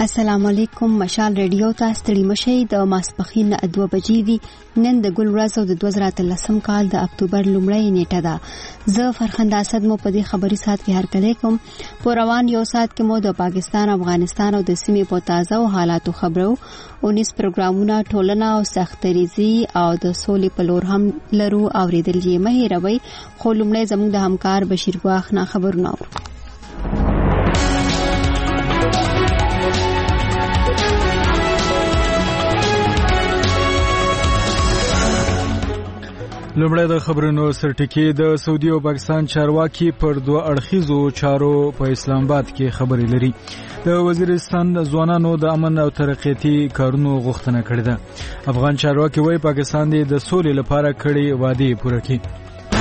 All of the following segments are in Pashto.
السلام علیکم. مشال ریډیو ته ستړي مشئ. د ماسپښین 2 بجې دي. نن د ګل ورځ او د 2013 کال د اکتوبر لومړۍ نیټه ده. زه فرخنده اسد مو په دې خبري سات کې هرکلی کوم. په روان یو سات کې مو د پاکستان، افغانستان او د سیمې په تازه او حالاتو خبرو 19 پروګرامونه، ټولنه او سختریزي او د سولې په لور هم لرو. اوریدل یې مه هېروئ. خو لومړی زموږ د همکار بشیر ګواخ نه خبرونه اورو. لومړی د خبرونو سرټکی. د سعودي او پاکستان چارواکي پر دوه اړخیزو چارو په اسلام آباد کې خبرې لري. د وزیرستان ځوانانو د امن او ترقیاتي کارونو غوښتنه کړې ده. افغان چارواکي وايي پاکستان د سولې لپاره کړي وعده پوره کړي.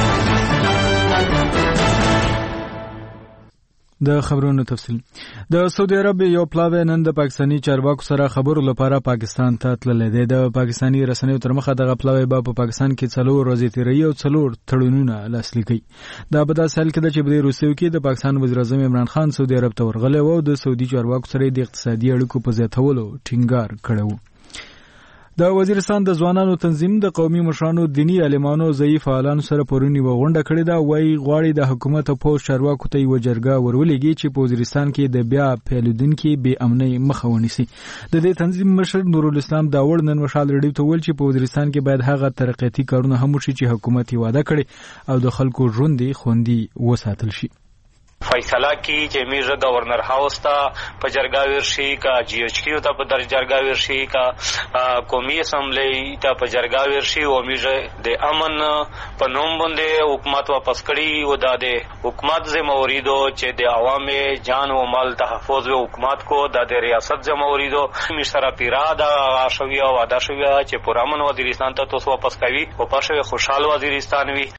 د خبرونو تفصیل. د سعودي عرب یو پلاوی نن د پاکستاني چارواکو سره خبرو لپاره پاکستان ته تللی دی. د پاکستاني رسنیو تر مخه دغه پلاوی به په پاکستان کې 4 ورځې تیروي او 4 تړونونه لاسلیک کوي. دا په داسې حال کې ده چې په دې روسیو کې د پاکستان وزیر اعظم عمران خان سعودي عرب ته ورغلی و او د سعودي چارواکو سره د اقتصادي اړیکو په زیاتولو ټینګار کړی و. د وزیرستان د ځوانانو تنظیم د قومي مشرانو، دینی عالمانو، ضعیف فعالانو سره پرونی وغونډه کړې ده. وایي غواړي د حکومت او پوز چارواکو ته یو جرګه ورولېږي چې په وزیرستان کې د بیا پیلېدونکي بې امنۍ مخه ونیسي. د دې تنظیم مشر نورالاسلام داوړ نن مشال ریډیو ته وویل چې په وزیرستان کې باید هغه ترقیاتي کارونه هم وشي چې حکومت یې وعده کړي او د خلکو ژوند خوندي وساتل شي. فیصله کی چې میرزا گورنر هاوس ته په جرګه ورشي، کا جی ایچ کیو ته په جرګه ورشي، کا قومي اسمبلی ته په جرګه ورشي او میرزا د امن په نوم باندې حکومت واپس کړي او د حکومت ذمہواری دو چې د عوام جان او مال تحفظ او حکومت کو د ریاست ذمہواری دو مشره پیرا د عاشویه او ادا شویه چې پر امن وزیرستان ته توس واپس کوي او پښه خوشحال وزیرستان وي.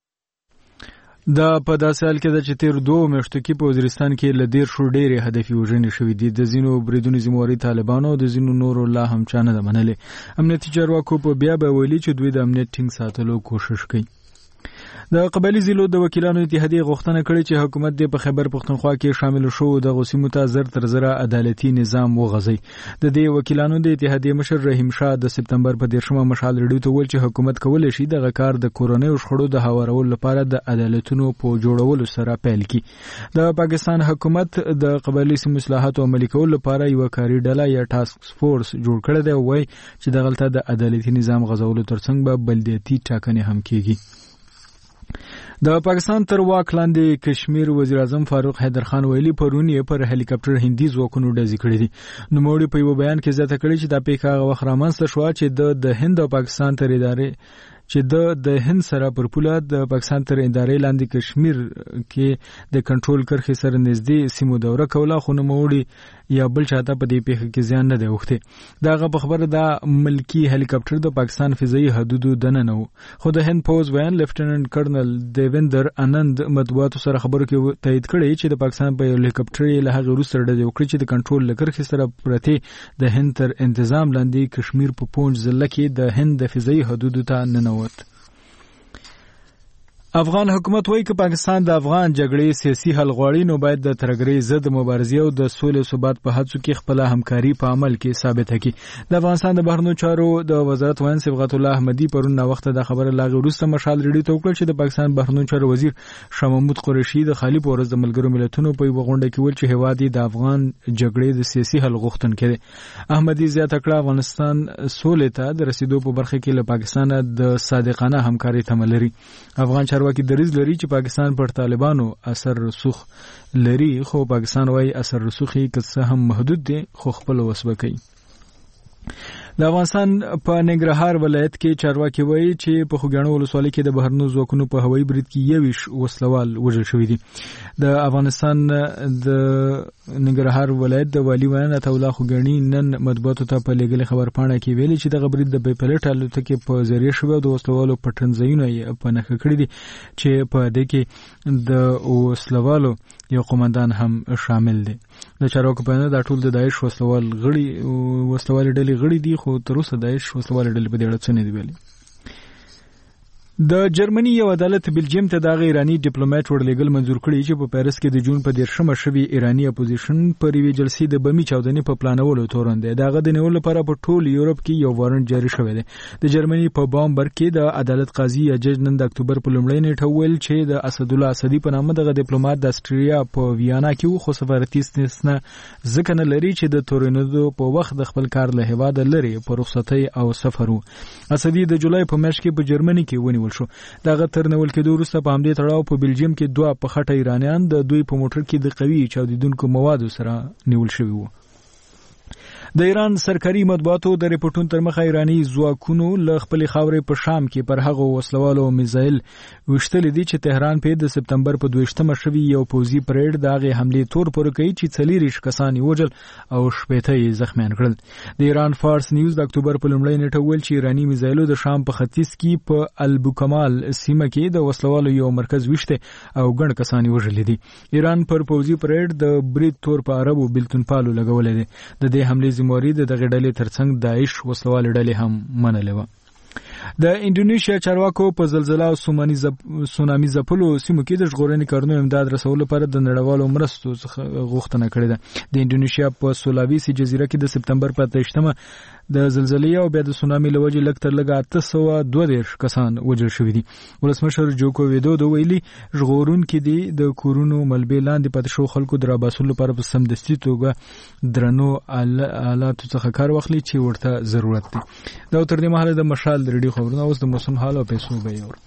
دا په داسې حال کې ده چې تیر 2 میاشتو کې په وزیرستان کې له 10 ډېرې هدفي وژنې شوې دي. د ځینو بریدونو ذمہواري طالبانو او د ځینو نورو لا هم چا نه ده منلې. امنیتي چارواکو په بیا به ویلي چې دوی د امنیت ټینګ ساتلو کوشش کوي. د قبایلی ضلعو د وکیلانو اتحادیه غوښتنه کړې چې حکومت د په خیبر پختونخوا کې شامل شو د سیمو ته زر تر زره عدالتي نظام وغځي. د دې وکیلانو د اتحادیه مشر رحیم شاه د سپتمبر په 13 مشال ریډیو ته ویل چې حکومت کولی شي دغه کار د کورونی شخړو د هوارولو لپاره د عدالتونو په جوړولو سره پیل کړي. د پاکستان حکومت د قبایلی سیمو اصلاحاتو عملي کولو لپاره یو کاري ډله یا ټاسک فورس جوړ کړی دی. وایي چې دغلته د عدالتي نظام غځولو ترڅنګ به بلدیاتي ټاکنې هم کیږي. د پاکستان تر واک لاندې کشمیر وزیر اعظم فاروق حیدر خان ویلي پرونی پر هلیکاپټر هندي ځواکونو ډزې کړې دي. نوموړي په یو بیان کې زیاته کړې چې دا پیښه هغه وخت رامنځته شوه چې د هند او پاکستان تر ادارې چې د هند سره پر پوله د پاکستان تر ادارې لاندې کشمیر کې د کنټرول کرښې سره نږدې سیمو دوره کوله، خو نوموړي یا بل چاته په دې پیښه کې زیان نه دی اوښتی. دغه په خبره د ملکی هلیکاپټر د پاکستان فضایي حدودو دننه و. خو د هند پوز ویان لیفټیننټ کرنل دیویندر آنند مطبوعاتو سره خبرو کې تایید کړی چې د پاکستان په هلیکاپټر له هغه وروسته ډزې وکړي چې د کنټرول له کرښې سره پرتې د هند تر انتظام لاندې کشمیر په پونج ضلع کې د هند د فضایي حدودو ته ننوت. افغان حکومت وایي چې پاکستان د افغان جګړې سیاسي حل غواړي نو باید د ترګرۍ ضد مبارزې او د سولې او ثبات په هڅو کې خپل همکاري په عمل کې ثابته کړي. د افغانستان د بهرنیو چارو د وزارت وزیر صبغت الله احمدي پرون وخت د خبره لاغې وروسته مشال ریډیو ته وکړل چې د پاکستان بهرنیو چارو وزیر شاه محمود قریشي د خالي په ورځ د ملګرو ملتونو په یوه غونډه کې ویل چې هیواد د افغان جګړې د سیاسي حل غوښتونکی دی. احمدي زیاته کړه افغانستان سولې ته د رسیدو په برخه کې له پاکستان د صادقانه همکاري تمه لري. افغان چارواکي دریځ لري چې پاکستان پر طالبانو اثر رسوخ لري، خو پاکستان وايي اثر رسوخي که څه هم محدود دي خو خپل وسوه کوي. د افغانستان په ننګرهار ولایت کې چارواکي وایي چې په خوګاڼو ولسوالۍ کې د بهرنیو ځواکونو په هوایي برید کې 21 وسلوال وژل شوي دي. د افغانستان د ننګرهار ولایت د والي ویان عطاالله خوګاڼي نن مطبوعاتو ته په لېږلې خبرپاڼه کې ویلي چې دغه برید د بې پلټ الوتکې په ذریعه شوی او د وسلوالو پټنځایونه یې په نښه کړي دي چې په دې کې د وسلوالو یو قومندان هم شامل دی. د چارواکو په اند دا ټول د داعش وسلوال ډلې غړي دي، خو تر اوسه داعش وسلوال ډلې په دې اړه څه نه دي ویلي. د جرمني یو عدالت بلجیم ته د ایرانی ډیپلوماټ ورلېګل منزور کړی چې په پاریس کې د جون په 10 شوي ایرانی اپوزیشن پر وی جلسې د بمی چاودنې په پلانولو تورن دی. دغه د نیولو لپاره په ټول یورپ کې یو وارنټ جاری شوی دی. د جرمني په بامبرګ کې د عدالت قاضي یا جج نن د اکتوبر په لومړۍ نیټه ویل چې د اسد الله اسدي په نامه دغه ډیپلوماټ د استرالیا په ویانا کې و، خو سفارتي استثنا ځکه نه لري چې د تورنیدو په وخت د خپل کار له هیواد لري په رخصتۍ او سفر و. اسدي د جولای په میاشت کې په جرمني کې ونیول شو. دغه تر نیول کېدو وروسته په همدې تړاو په بلجیم کې 2 په خټه ایرانیان د دوی په موټر کې د قوي چاودیدونکو موادو سره نیول شوي وو. د ایران سرکاري مطبوعاتو د ریپورتونو تر مخه ایرانی ځواکونو له خپل خاورې په شام کې پر هغه وسلوالو میزایل وشتل دي چې تهران په د سپتمبر په 22 شوي یو پوزي پریډ دغه حمله تور پر کوي چې 40 کسان وژل او 80 زخمیان کړل. د ایران فارس نیوز د اکتوبر په لومړۍ نیټه ویل چې ایرانی میزایلو د شام په ختیځ کې په البوکمال سیمه کې د وسلوالو یو مرکز وشته او ګڼ کسان وژل دي. ایران پر پوزي پریډ د برید تور په عربو بلتون پالو لګولې دي. د دې حمله زمواري د دغه ډلې ترڅنګ داعش وسلوال ډلې هم منلې و. د انډونیشیا چارواکو په زلزلہ او سونامي ځپلو سیمو کې د ژغورنې کارونو امداد رسولو لپاره د نړیوالو مرستو څخه غوښتنه کړې ده. د انډونیشیا په سولاویسي جزیره کې د سپتمبر په 28 د زلزلې او بیا د سونامي لوجې لږ تر لږه 832 کسان وژل شوي دي. ولسمشر جوکو ویدودو ویلي ژغورونکي دي د کورونو ملبې لاندې پاتې شو خلکو د راباسلو لپاره په سمدستي توګه درنو آلاتو څخه کار واخلي چې ورته ضرورت دی. دا تر دې مهاله د مشال د ریډیو خبرونه اوس د موسم حال او پیسو به یور.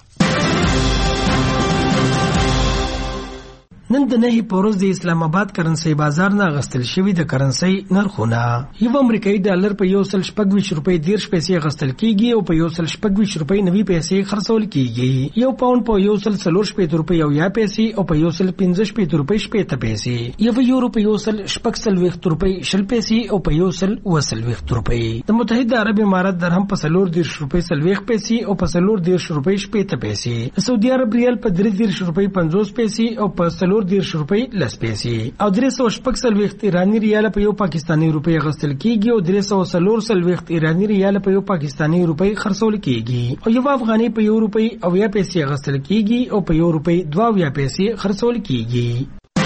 نن د نهي پورز د اسلام آباد کرنسي بازار نه غستل شوی د کرنسي نرخونه یو امریکایي ډالر په 1.24 روپۍ 10 پیسې غستل کیږي او په 1.24 روپۍ 90 پیسې خرڅول کیږي. یو پاوند په 1.40 روپۍ او 10 پیسې او په 1.15 روپۍ 70 پیسې. یو یورو په 1.40 روپۍ 20 پیسې او په 1.20 روپۍ. د متحده عرب امارات درهم په 40 روپۍ 40 پیسې او په 40 روپۍ 70 پیسې. سعودي عرب ریال په 30 روپۍ 50 پیسې او په 10 روپۍ 10 پیسې. او 340 ایرانی ریال په یو پاکستانی روپۍ غستل کیږي او 340 ایرانی ریال په یو پاکستانی روپۍ خرڅول کیږي. او یو افغاني په 1 روپۍ او 10 پیسې غستل کیږي او په 1 روپۍ 2 پیسې خرڅول کیږي.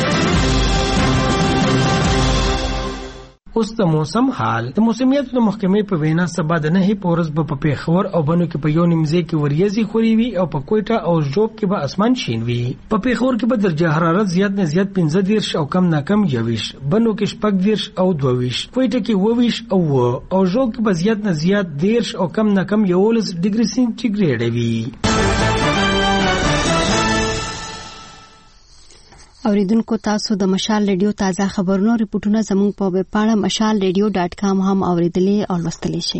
اوس د موسم حال. د موسمیاتو د محکمې په وینا سبا د نهي پورز په پیښور او بنو کې په یو نیمځای کې وریځي خوري وي او په کوټه او جوب کې به اسمان شین وي. په پیښور کې به درجه حرارت زیات نه زیات 15 او کم نه کم 21، بنو کې 14 او 22، کوټه کې 22 او جوب کې به زیات نه زیات 10 او کم نه کم 11 ډیګري سنټیګریډ وي. اوریدونکو تاسو د مشال ریډیو تازه خبرونو ریپورتونه زموږ په ویب پاڼه mashalradio.com هم اوریدلې او لوستلی شئ.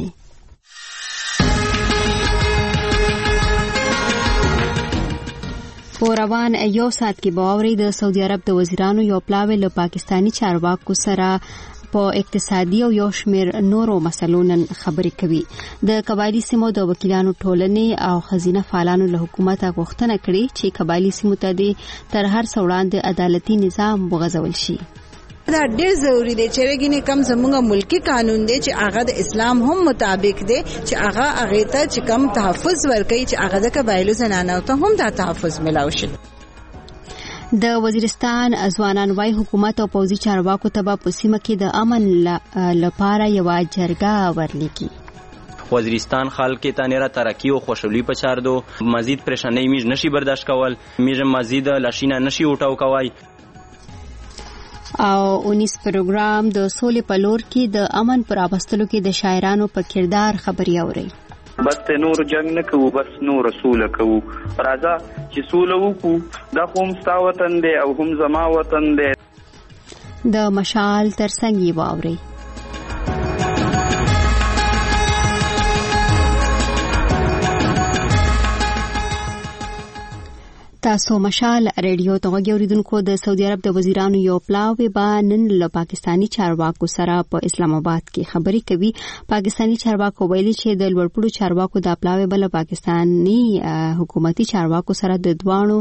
په روان یو ساعت کې به اوري د سعودي عرب د وزیرانو یو پلاوی له پاکستانی چارواکو سره په اقتصادي او یو شمېر نورو مسلو نن خبرې کوي. د قبایلی سیمو د وکیلانو ټولنې او خزینه فعالانو له حکومت غوښتنه کړې چې قبایلی سیمو ته د تر هر څه وړاندې عدالتي نظام وغځول شي. دا ډېر ضروری دی چې رګینه کم زموږه ملکی قانون دی چې هغه د اسلام هم مطابق دی چې هغه ته چې کم تحفظ ورکړي چې هغه د قبایلو زنانو ته هم دا تحفظ ملاوي شي. د وزیرستان ځوانان وايي حکومت او پوځي چارواکو ته په سیمه کې د امن لپاره یو جرګه ورلیکي. وزیرستان خلک ته نه را ترقی او خوشحالی پچار دو مزید پریشانی میج نشي برداشت کول، میج مزید لاشینا نشي اوټاو کوي. او 19 پروګرام د سولې په لور کې د امن پر راوستلو کې د شاعرانو په کردار خبري اوري. بس نور جنگ نه کوو، بس نور رسول کوو. راځه چې سوله وکړو، دا هم ستا وطن دی او هم زما وطن دی. د مشال ترڅنګ یې واوري. تاسو مشال ریډیو ته غوړیدونکو د سعودي عرب د وزیرانو یو پلاوی با نن له پاکستانی چارواکو سره په اسلام آباد کې خبرې کوي. پاکستانی چارواکو ویلي چې د لوړپوړو چارواکو د پلاوی بل پاکستانی حکومتي چارواکو سره د دوانو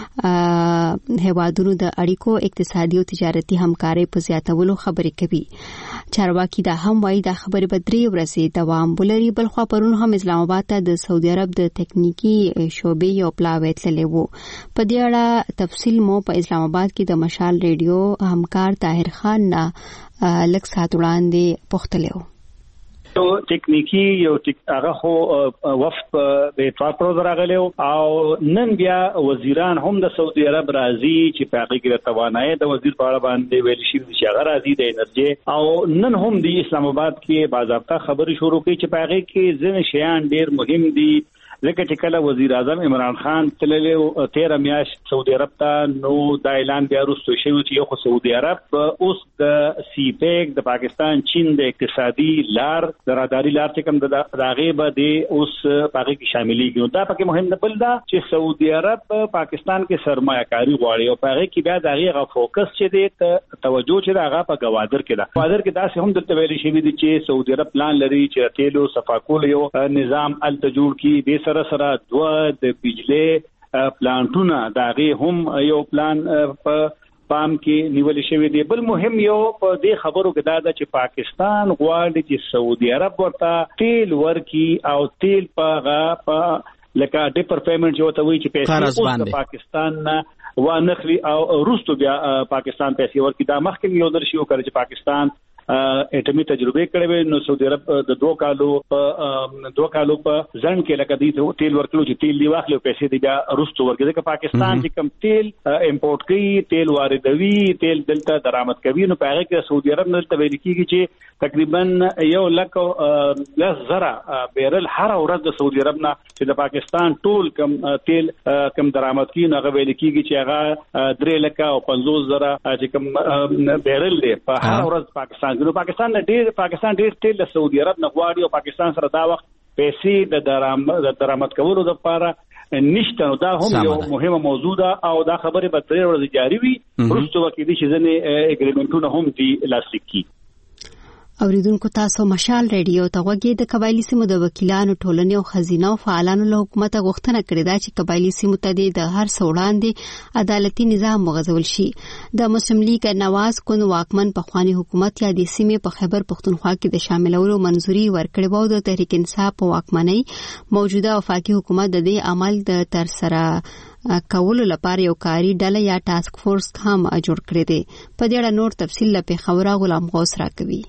هیوادونو د اړیکو اقتصادي او تجارتي همکارۍ په زیاتولو خبرې کوي. چارواکي دا هم وایي دا خبرې به 3 ورځې دوام ولري. بل خو پرون هم اسلام آباد ته د سعودي عرب د تکنیکی شعبې یو پلاوی تللی وو. په دې اړه تفصیل مو په اسلام آباد کې د مشال ریډیو همکار طاهر خان نه لږ ساعت وړاندې پوښتلی وو. تکنیکی یو هغه خو وفد د اتفاق پر راغلی او نن بیا وزیران هم د سعودي عرب راځي چې په هغه کې د توانایي د وزیر په اړه باندې ویل شي چې هغه راځي د انرژي او نن هم د اسلام آباد کې باضابطه خبرې شروع کړي چې په هغه کې ځینې شیان ډېر مهم دي. ځکه چې کله وزیر اعظم عمران خان تللی 13 میاشت سعودي عرب ته نو دا اعلان بیا وروسته شوی چې یو سعودي عرب اوس د سی پیک د پاکستان چین د اقتصادي لار د راداري لار چې کوم د هغه به د اوس پاکي کې شاملېږي. دا پکې مهم نه بل دا چې سعودي عرب پاکستان کې سرمایه‌کاري غواړي او هغه کې بیا د هغه فوکس چې د توجه چې هغه په گوادر کې ده. گوادر کې داسې هم د تویل شي چې سعودي عرب پلان لري چې تیلو صفاکول یو نظام التجوړ کې سره دوه د بجلی پلانټونه داغه هم یو پلان په پام کې نیول شوی دی. بل مهم یو په دې خبرو کې دا چې پاکستان غواړي چې سعودي عرب ورته تیل ورکي او تیل په لکه ډیپر پیمنټ جو ته وایي چې پیسې د پاکستان نه وانخلي او روسو بیا پاکستان پیسې ورکي. دا مخکې یو درشي وکړي چې پاکستان اټمی تجربه کړې نو سعودي عرب د 2 کالو په ځن کې لکه دې تیل ورکلو چې تیل دی واخلو پیسې دی بیا روسو ورکړي. ځکه پاکستان چې کم تیل امپورټ کوي تیل واردوي تیل دلته درآمد کوي نو په هغه کې سعودي عرب نه تل ویل کیږي چې تقریبا 1,00,000 بیرل هر ورځ د سعودي عرب نه چې د پاکستان ټول کم تیل کم درآمد کوي نو هغه ویل کیږي چې هغه 3,50,000 چې کم بیرل دی په هر ورځ پاکستان پاکستان ډېر تیل د سعودي عرب نه غواړي او پاکستان سره دا وخت پیسې د درآمد کولو لپاره نشته. نو دا هم یو مهمه موضوع ده او دا خبره به 3 ورځې جاری وي. وروسته وکړي چې ځنې اګریمنټونه هم دي لاسلیک کی. اوریدونکو تاسو مشال ریډیو ته غوږی د قبایلی سیمو د وکیلانو ټولنې او خزینه او فعالانو له حکومت غوښتنه کړې ده چې قبایلی سیمو ته د هر څوړاندې عدالتي نظام مغزول شي. د مسلم لیگ نواز کون واکمن په خواني حکومت یا د سیمې په خیبر پختونخوا کې د شاملولو منځوري ورکړې وو. د تحریک انصاف په واکمنۍ موجوده وفاقي حکومت د دې عمل د تر سره کولو لپاره یو کاری ډله یا ټاسک فورس هم جوړ کړی دی. په دې اړه نور تفصیل له خبره غلام غوث راکوي.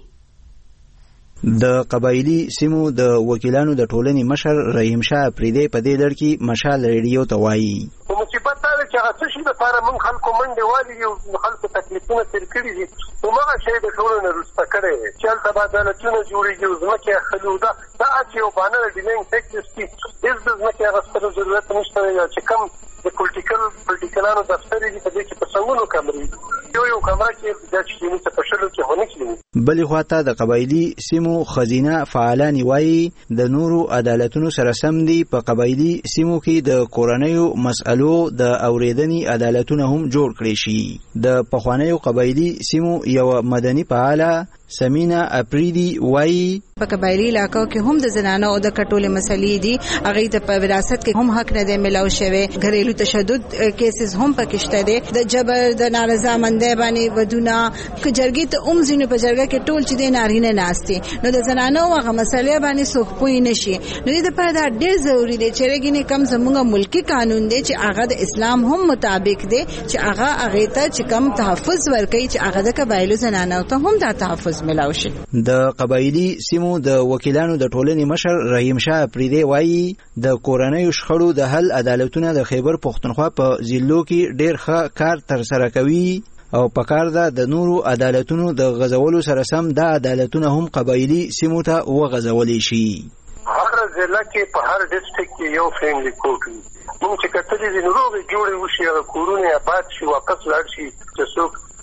د قبایلی سیمو د وکیلانو د ټولنې مشر رحیم شاه پریدي په دې لړ کې مشال ریډیو ته وایي مصیبت دا چې هغه څه شي لپاره موږ خلکو منډه والی یو خلکو تکلیفونه تیر کړی دي نو هغه شی د ټولو نه رسته کړي چې تبادلاتونه جوړیږي ځمکه خلوده دا چې یو باندې ډیلینګ ټیکس دي د ځمکه هغه ستاسو ضرورت نشته چې کم د پولیټیکلانو دفتر دي په دې کې په څنګهونو کمرې یو کمره کې د چینی څخه په شلو کې هونه کیږي. بلې خواته د قبایلی سیمو خزینه فعالان وایي د نورو عدالتونو سره سم دي په قبایلی سیمو کې د کورنیو مسألو د اوریدنې عدالتونه هم جوړ کړي شي. د پخوانیو قبایلی سیمو یو مدني فعاله سمینا اپریدي وایي په قبایلی علاقو کې هم د زنانو او د کټولې مسلې دي هغه ته په وراثت کې هم حق نه دی ملاو شوی. غریلو تشدد کیسز هم پکشته دي د جبر د نارضامندۍ باندې ودونه کجرګي ته زینو په جرګه کې ټول چې د نارینه ناشتي نو د زنانو هغه مسلې باندې څوک پوي نشي. نو دې په دا ډېر ضروری دی چې رګینه کم زموږ ملکی قانون دی چې هغه د اسلام هم مطابق دی چې هغه ته چې کم تحفظ ورکړي چې هغه د قبایلو زنانو ته هم دا تحفظ ملاوي شي. د قبایلی سیمو د وکیلانو د ټولنې مشر رحیم شاه پریدي وایي د کورنیو شخړو د حل عدالتونه د خیبر پختونخوا په ضلعو کې ډېر ښه کار تر سره کوي او پکار ده د نورو عدالتونو د غزولو سره سم د عدالتونه هم قبایلی سیمو ته وغځولې شي. هر ضلع کې په هر ډیسټریکټ کې یو فیملی کورټ وي. موږ چې کتلې دي نو روغې جوړې وشي هغه کورونه آباد شي واپس لاړ شي چې څوک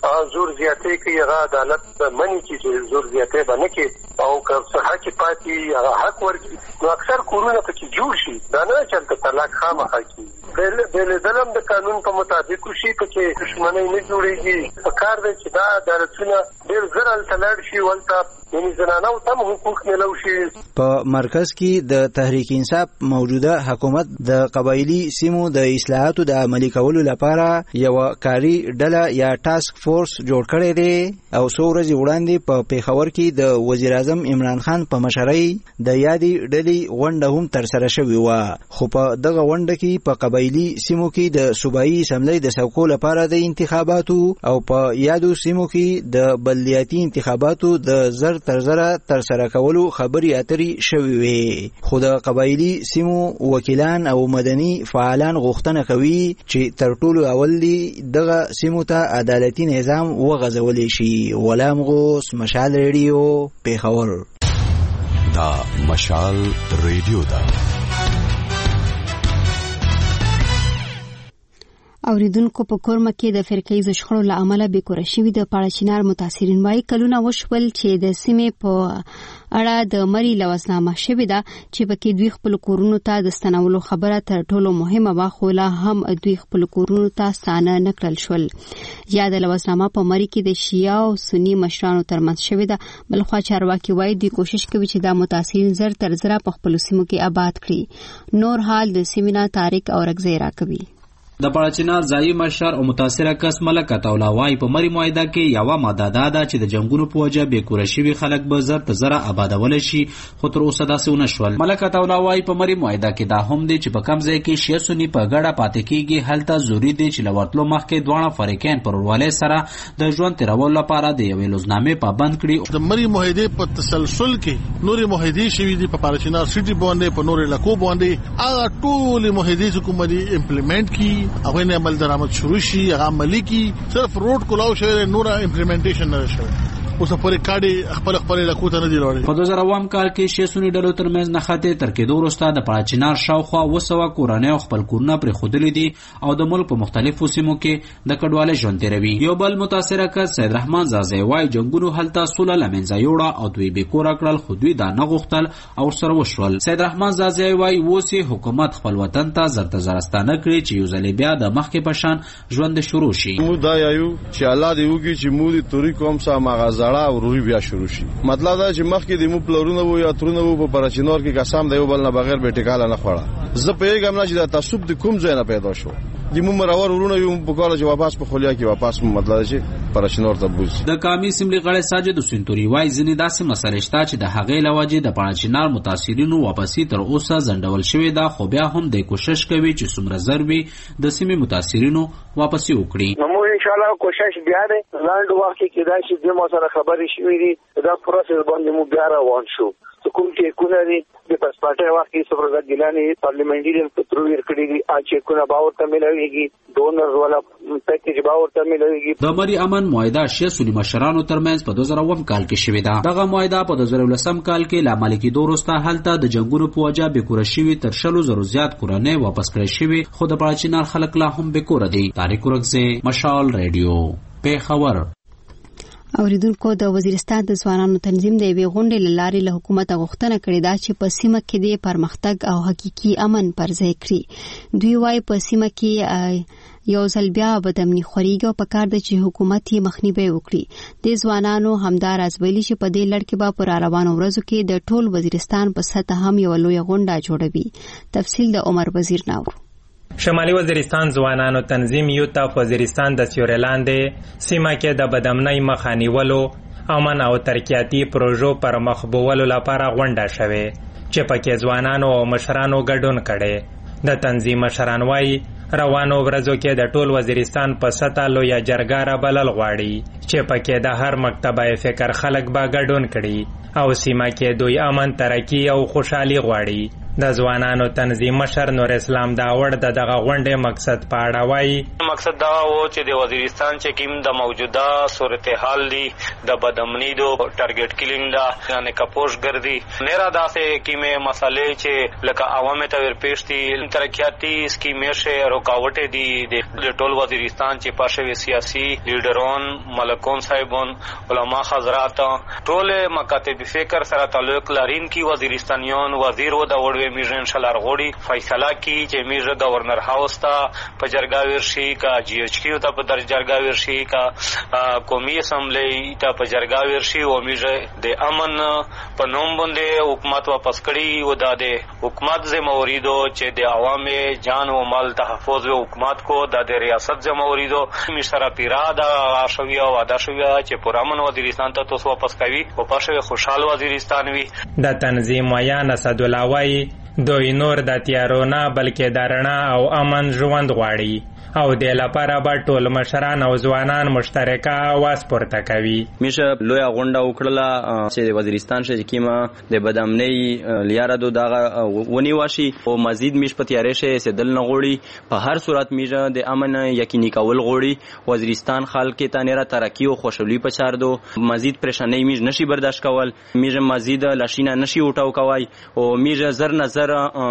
زور زیاتې کوي هغه عدالت مني چې زور زیاتې باندې کې او که څه حق پاتې هغه حق ورکړي نو اکثر کورونه پکې جوړ شي دا نه چې طلاق خامخا کیږي بل دلم د قانون په مطابق شي پکې دښمنۍ نه جوړيږي په کار دی چې دا عدالتونه ډېر زر التلاړ شي ولته یعنی زنانه او تم حقوق ملو شي. په مرکز کې د تحریک انصاف موجوده حکومت د قبایلی سیمو د اصلاحاتو د عملي کولو لپاره یو کاري ډله یا ټاسک فورس جوړ کړی دی او څو ورځې وړاندې په پیښور کې د وزیر اعظم عمران خان په مشرۍ د یادې ډلې غونډه هم ترسره شوې وه خو په دغه غونډه کې په قبایلی سیمو کې د صوبایي اسمبلی د سوکو لپاره د انتخاباتو او په یادو سیمو کې د بلدیاتي انتخاباتو د زر تر زره ترسره کولو خبري اترې شوې وي خو د قبایلی سیمو وکیلان او مدني فعالان غوښتنه کوي چې تر ټولو اول دی دغه سیمو ته عدالتي نظام وغځولی شي. غلام غوث، مشال ریډیو، پیښور. دا مشال ریډیو دا اوریدونکو په کورمه کې د فرقې شخړو له امله بیکوره شوي د پاړچینار متاثرین وایي کلونه وشول چې د سیمې په اړه د مری لوسنامه شوې ده چې پکې دوی خپل کورونو ته د ستنولو خبره تر ټولو مهمه وه خو لا هم دوی خپل کورونو ته ستانه نه کړل شول. یا د لوسنامه په مری کې د شیعه او سني مشرانو ترمنځ شوې ده. بلخوا چارواکي وایي دوی کوشش کوي چې دا متاثرین زر تر زره په خپلو سیمو کې آباد کړي. نور حال د سیمې نه طارق اورکزی راکوي. د پاړچینار ځایي مشر او متاثره کس ملکه تولا وای په مری معاهده کې یو ماده ده چې د جنگونو په وجه بیکوره شوي خلک به زر تر زره آبادول شي خو تر اوسه داسې ونه شول. ملکه تولا وای په مری معاهده کې دا هم دی چې په کم ځای کې شیعه سني په ګډه پاتې کیږي هلته ضروري دی چې لورتلو مخکې دواړه فریقین پر ورولۍ سره د ژوند تیرولو لپاره د یوې لوزنامې پابند کړي. د مری معاهده په تسلسل کې نورې معاهدې شوي دي په پاړچینار سټي باندې په نورې علاقو باندې هغه ټولې معاهدې چې کومه دي امپلیمنٹ کی هغه نه عمل درآمد شروع شي هغه عملي کی صرف روډ کولاو شوی نور امپلیمنټیشن نه شوی اوس پورې کاډي خپل علاقو ته نه دی وړي. په 2000 کال کې شیعه سني ډلو ترمنځ نښتې تر کېدو وروسته د پاړچینار شاوخوا 200 کورنۍ خپل کورونه پرې ښودلي دي او د ملک په مختلفو سیمو کې د کډوالۍ ژوند تیروي. یو بل متاثره کس سید رحمان زازی وایي جنګونو هلته سوله له منځه یوړه او دوی بیکوره کړل خو دوی دا نه غوښتل او سره وشول. سید رحمان زازی وایي اوس حکومت خپل وطن ته زر تر زره ستانه کړي چې یو ځل بیا د مخکې په شان ژوند شروع شي. موږ دا یو چې الله دې وکړي چې موږ د توري قوم سره مغازړه او روحي بیا شروع شي. مطلب دا چې مخکې د مو پلورونه وو یا ترونه وو په پاړچینار کې قسم دی بل نه بغیر به ټیکاله نه خوړه. زه په یوه نه چې د تعصب د کوم ځای نه پیدا شو د مو مرور ورونه یو په کال چې واپس په خولیا کې واپس مطلب چې پاړچینار ته بوز. د قومي اسمبلی غړی ساجد حسین توري وایي ځینې داسې مسلې شته چې د هغې له وجې د پاړچینار متاثرینو واپسي تر اوسه ځنډول شوې ده خو بیا هم د کوشش کوي چې څومره زر وي د سیمې متاثرینو واپسي وکړي. نو ان شاء الله کوشش بیا دی لاندې وخت کې کېدای شي د مو سره خبرې شوې دي دا پروسس باندې مو بیا روان شو. کوم چې کونه دي د پاسپورټ واخ کې صفر ګلانی پارلیمنټری پترویر کړی دي چې کونه باور ته ملويږي ډونر ولا پیکیج باور ته ملويږي. د مری امن معاهده شیعه سني مشرانو ترمنځ په 2009 کال کې شوې ده. دغه معاهده په 2010 کال کې له عملي کېدو وروسته هلته د جنگونو په وجه بیکوره شوي تر 100,000 زیات کورنۍ واپس کړې شوي خو د پاړچینار خلک لا هم بیکوره دي. طارق اورکزی، مشال ریډیو، پیښور. اوریدونکو د وزیرستان د ځوانانو تنظیم د یوې غونډې له لارې له حکومت غوښتنه کړې ده چې په سیمه کې د پرمختګ او حقیقي امن پر ځای کړي. دوی وايي په سیمه کې یو ځل بیا بدامني خوريږي او په کار ده چې حکومت یې مخنیوي وکړي. د ځوانانو همدار ازویلي چې په دې لړ کې به پر روانو ورځو کې د ټول وزیرستان په سطح هم یو لوی غونډه جوړوي. تفصیل د عمر وزیر ناور. شمالي وزیرستان ځوانانو تنظیم یوتاف وزیرستان د سیوري لاندې سیمه کې د بدامنۍ مخه نیولو امن او ترقیاتي پروژو پر مخ بولو لپاره غونډه شوې چې پکې ځوانانو او مشرانو ګډون کړي. د تنظیم مشران وایي روانو ورځو کې د ټول وزیرستان په سطح لویه جرګه رابلل غواړي چې پکې د هر مکتبه فکر خلک به ګډون کړي او سیمه کې دوی امن ترقی او خوشحالي غواړي. د ځوانانو تنظیم مشر نور اسلام داوړ دغه غونډې مقصد په اړه وایي. مقصد دا و چې د وزیرستان چې کوم د موجوده صورتحال دی د بدامنی دو ټارګټ کیلینګ دا یعنی کپوش ګرځي نه را داسې کیمه مسالې چې لکه عوامه ته ورپېښ دي ترقیاتي سکیمې شه رکاوټې دي د ټول وزیرستان چې پښوی سیاسي لیډرون ملکون صاحبون علما حضرات ټول مکاتب فکر سره تعلق لرین کی وزیرستانیان وزیر و د وړوي میژن شلارغوړي فیصله کی چې میژه گورنر هاوس ته په جرګه ورشي کا جی ایچ کیو ته په جرګه ورشي کا قومي اسمبلی ته په جرګه ورشي او میژه د امن په نوم باندې حکومت واپس کړي او د حکومت ذمہواری دو چې د عوامي جان او مال تحفظ او حکومت کو د ریاست ذمہواری دو مشره پیرا د شوی او ادا شوی چې پرامن وزیرستان ته توس واپس کوي او پښه خوشحال وزیرستان وي. د تنظیم ویان اسد الله وایي دوی نور د تیارو نه بلکې د رڼا او امن ژوند غواړي او د لپاره به ټول مشران او ځوانان مشترکه आवाज پورته کوي. میشه لوی غونډه وکړه چې د وزیرستان شې کیما د بدامنی لیاره دو دغه ونی واشي او مزید میش په تیارې شې سدل نه غوړي په هر صورت میشه د امن یقیني کول غوړي وزیرستان خلک ته نه را ترقی او خوشحالي پچار دو مزید پریشانی میش نشي برداشت کول میشه مزید لاشینه نشي وټاو کوي او میشه زر نظر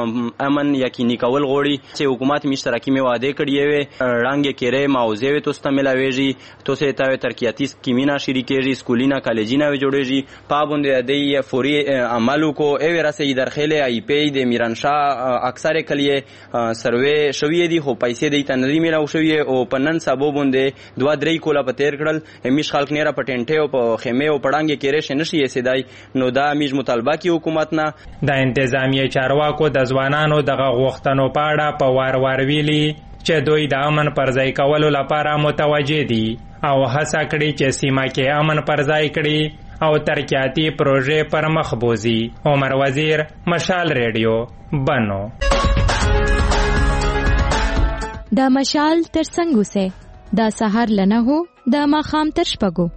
امن یقیني کول غوړي چې حکومت میش ترقی می وعده کړی وي رنگ کېره موضوع تو ست ملاويږي تو سه تا ترقیاتی سکیمینا شریکېږي سکولینا کالجینا جوړېږي پابند دی فوري عملو کو ای ورسې درخله ای پی د میرانشاه اکثر کلیه سروې شوې دي خو پیسې د تنظیم له شوې او پنن سبب باندې 2-3 کولا په تیر کړل همیش خلک نه را پټنټه او په خیمه او پړانګ کېره شنشي سیدای نو دا میج مطالبه کی حکومت نه د انتظامیه چارواکو د ځوانانو دغه غوښتنو پاړه په وار ویلي چې دوی د امن پرځای کولو لپاره متوجه دي او هڅه کړي چې سیمه کې امن پرځای کړي او ترقیاتی پروژې پر مخ بوزي. عمر وزیر مشال ریډیو بنو. دا مشال تر څنګه سه دا سحر لنه هو دا ماخام تر شپګو.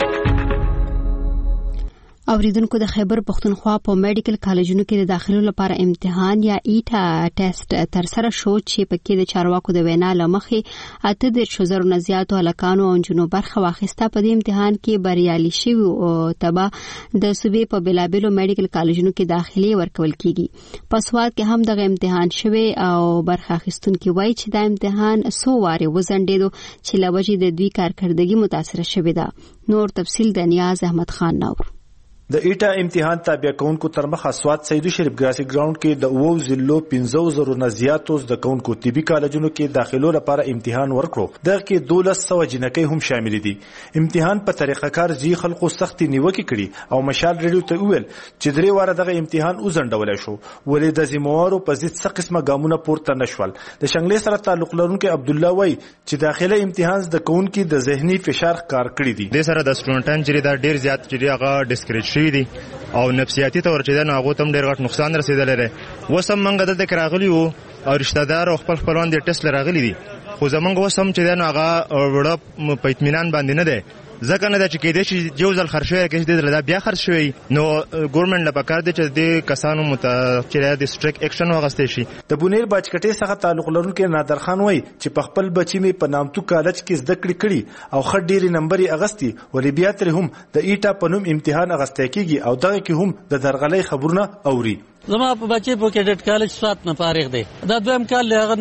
اوریدونکو د خیبر پختونخوا په میډیکل کالجونو کې د داخلو لپاره امتحان یا ایټا ټیسټ تر سره شو چې پکې د چارواکو د وینا لمخې 8,000 نه زیاتو هلکانو او نجونو برخه واخیسته. په دې امتحان کې بریالي شوي او تبا د صوبې په بلابلو میډیکل کالجونو کې داخلي ورکول کیږي. په سواد کې هم دغه امتحان شوی او برخه اخیستونکي وایي چې دا امتحان سو واره وزندېدو چې لوجې د دوی کارکردګي متاثر شوې ده. نور تفصیل د نیاز احمد خان نور. د ایټا امتحان تابع کونکو تر مخه سواد سیدو شریف ګراسي ګراوند کې د 2,15,000 نه زیاتو د کونکو طبي کالجونو کې داخلو لپاره امتحان ورکړو. دغه کې 1,200 جنکۍ هم شامل دي. امتحان په طریقه کار زی خلکو سختي نیوکه کړي او مشال ریډیو ته ویل چې درې واره دغه امتحان وزندول شو ولې د زموارو په ضد څه قسمه ګامونه پورته نشول. د شنګلې سره تعلق لرونکي عبد الله وای چې داخله امتحان د کونکو د ذهني فشار کار کړی دي. د سره د سټوډنټان چې دا ډیر زیات چې هغه ډیسکریج دي او نفسیاتي تور چې دا هغه تم ډیر غټ نقصان رسیدل لري. وسم منګه د راغلی وو او رشتہ دار او خپل خپلوان د ټیسټ لراغلی دي خو زمونږ وسم چې دا هغه وړه په اطمینان باندې نه ده ځکه نه د چې کېدې چې یو ځل خرڅوي کې د بیا خرڅوي نو ګورنمنت له پکار دي چې د کسانو متأثر د سټریک اکشن واغستې شي. د بونیر باجکټي څخه تعلق لرونکي نادر خان وای چې په خپل بچی می په نامتو کالج کې زده کړې او خډ ډيري نمبرې اغستي ولې بیا تر هم د ایټا په نوم امتحان اغستې کیږي او دغه کې هم د درغلې خبرونه اوري. زما په بچی په کیډټ کالج سوات نه فارغ دی دا دویم کال هغه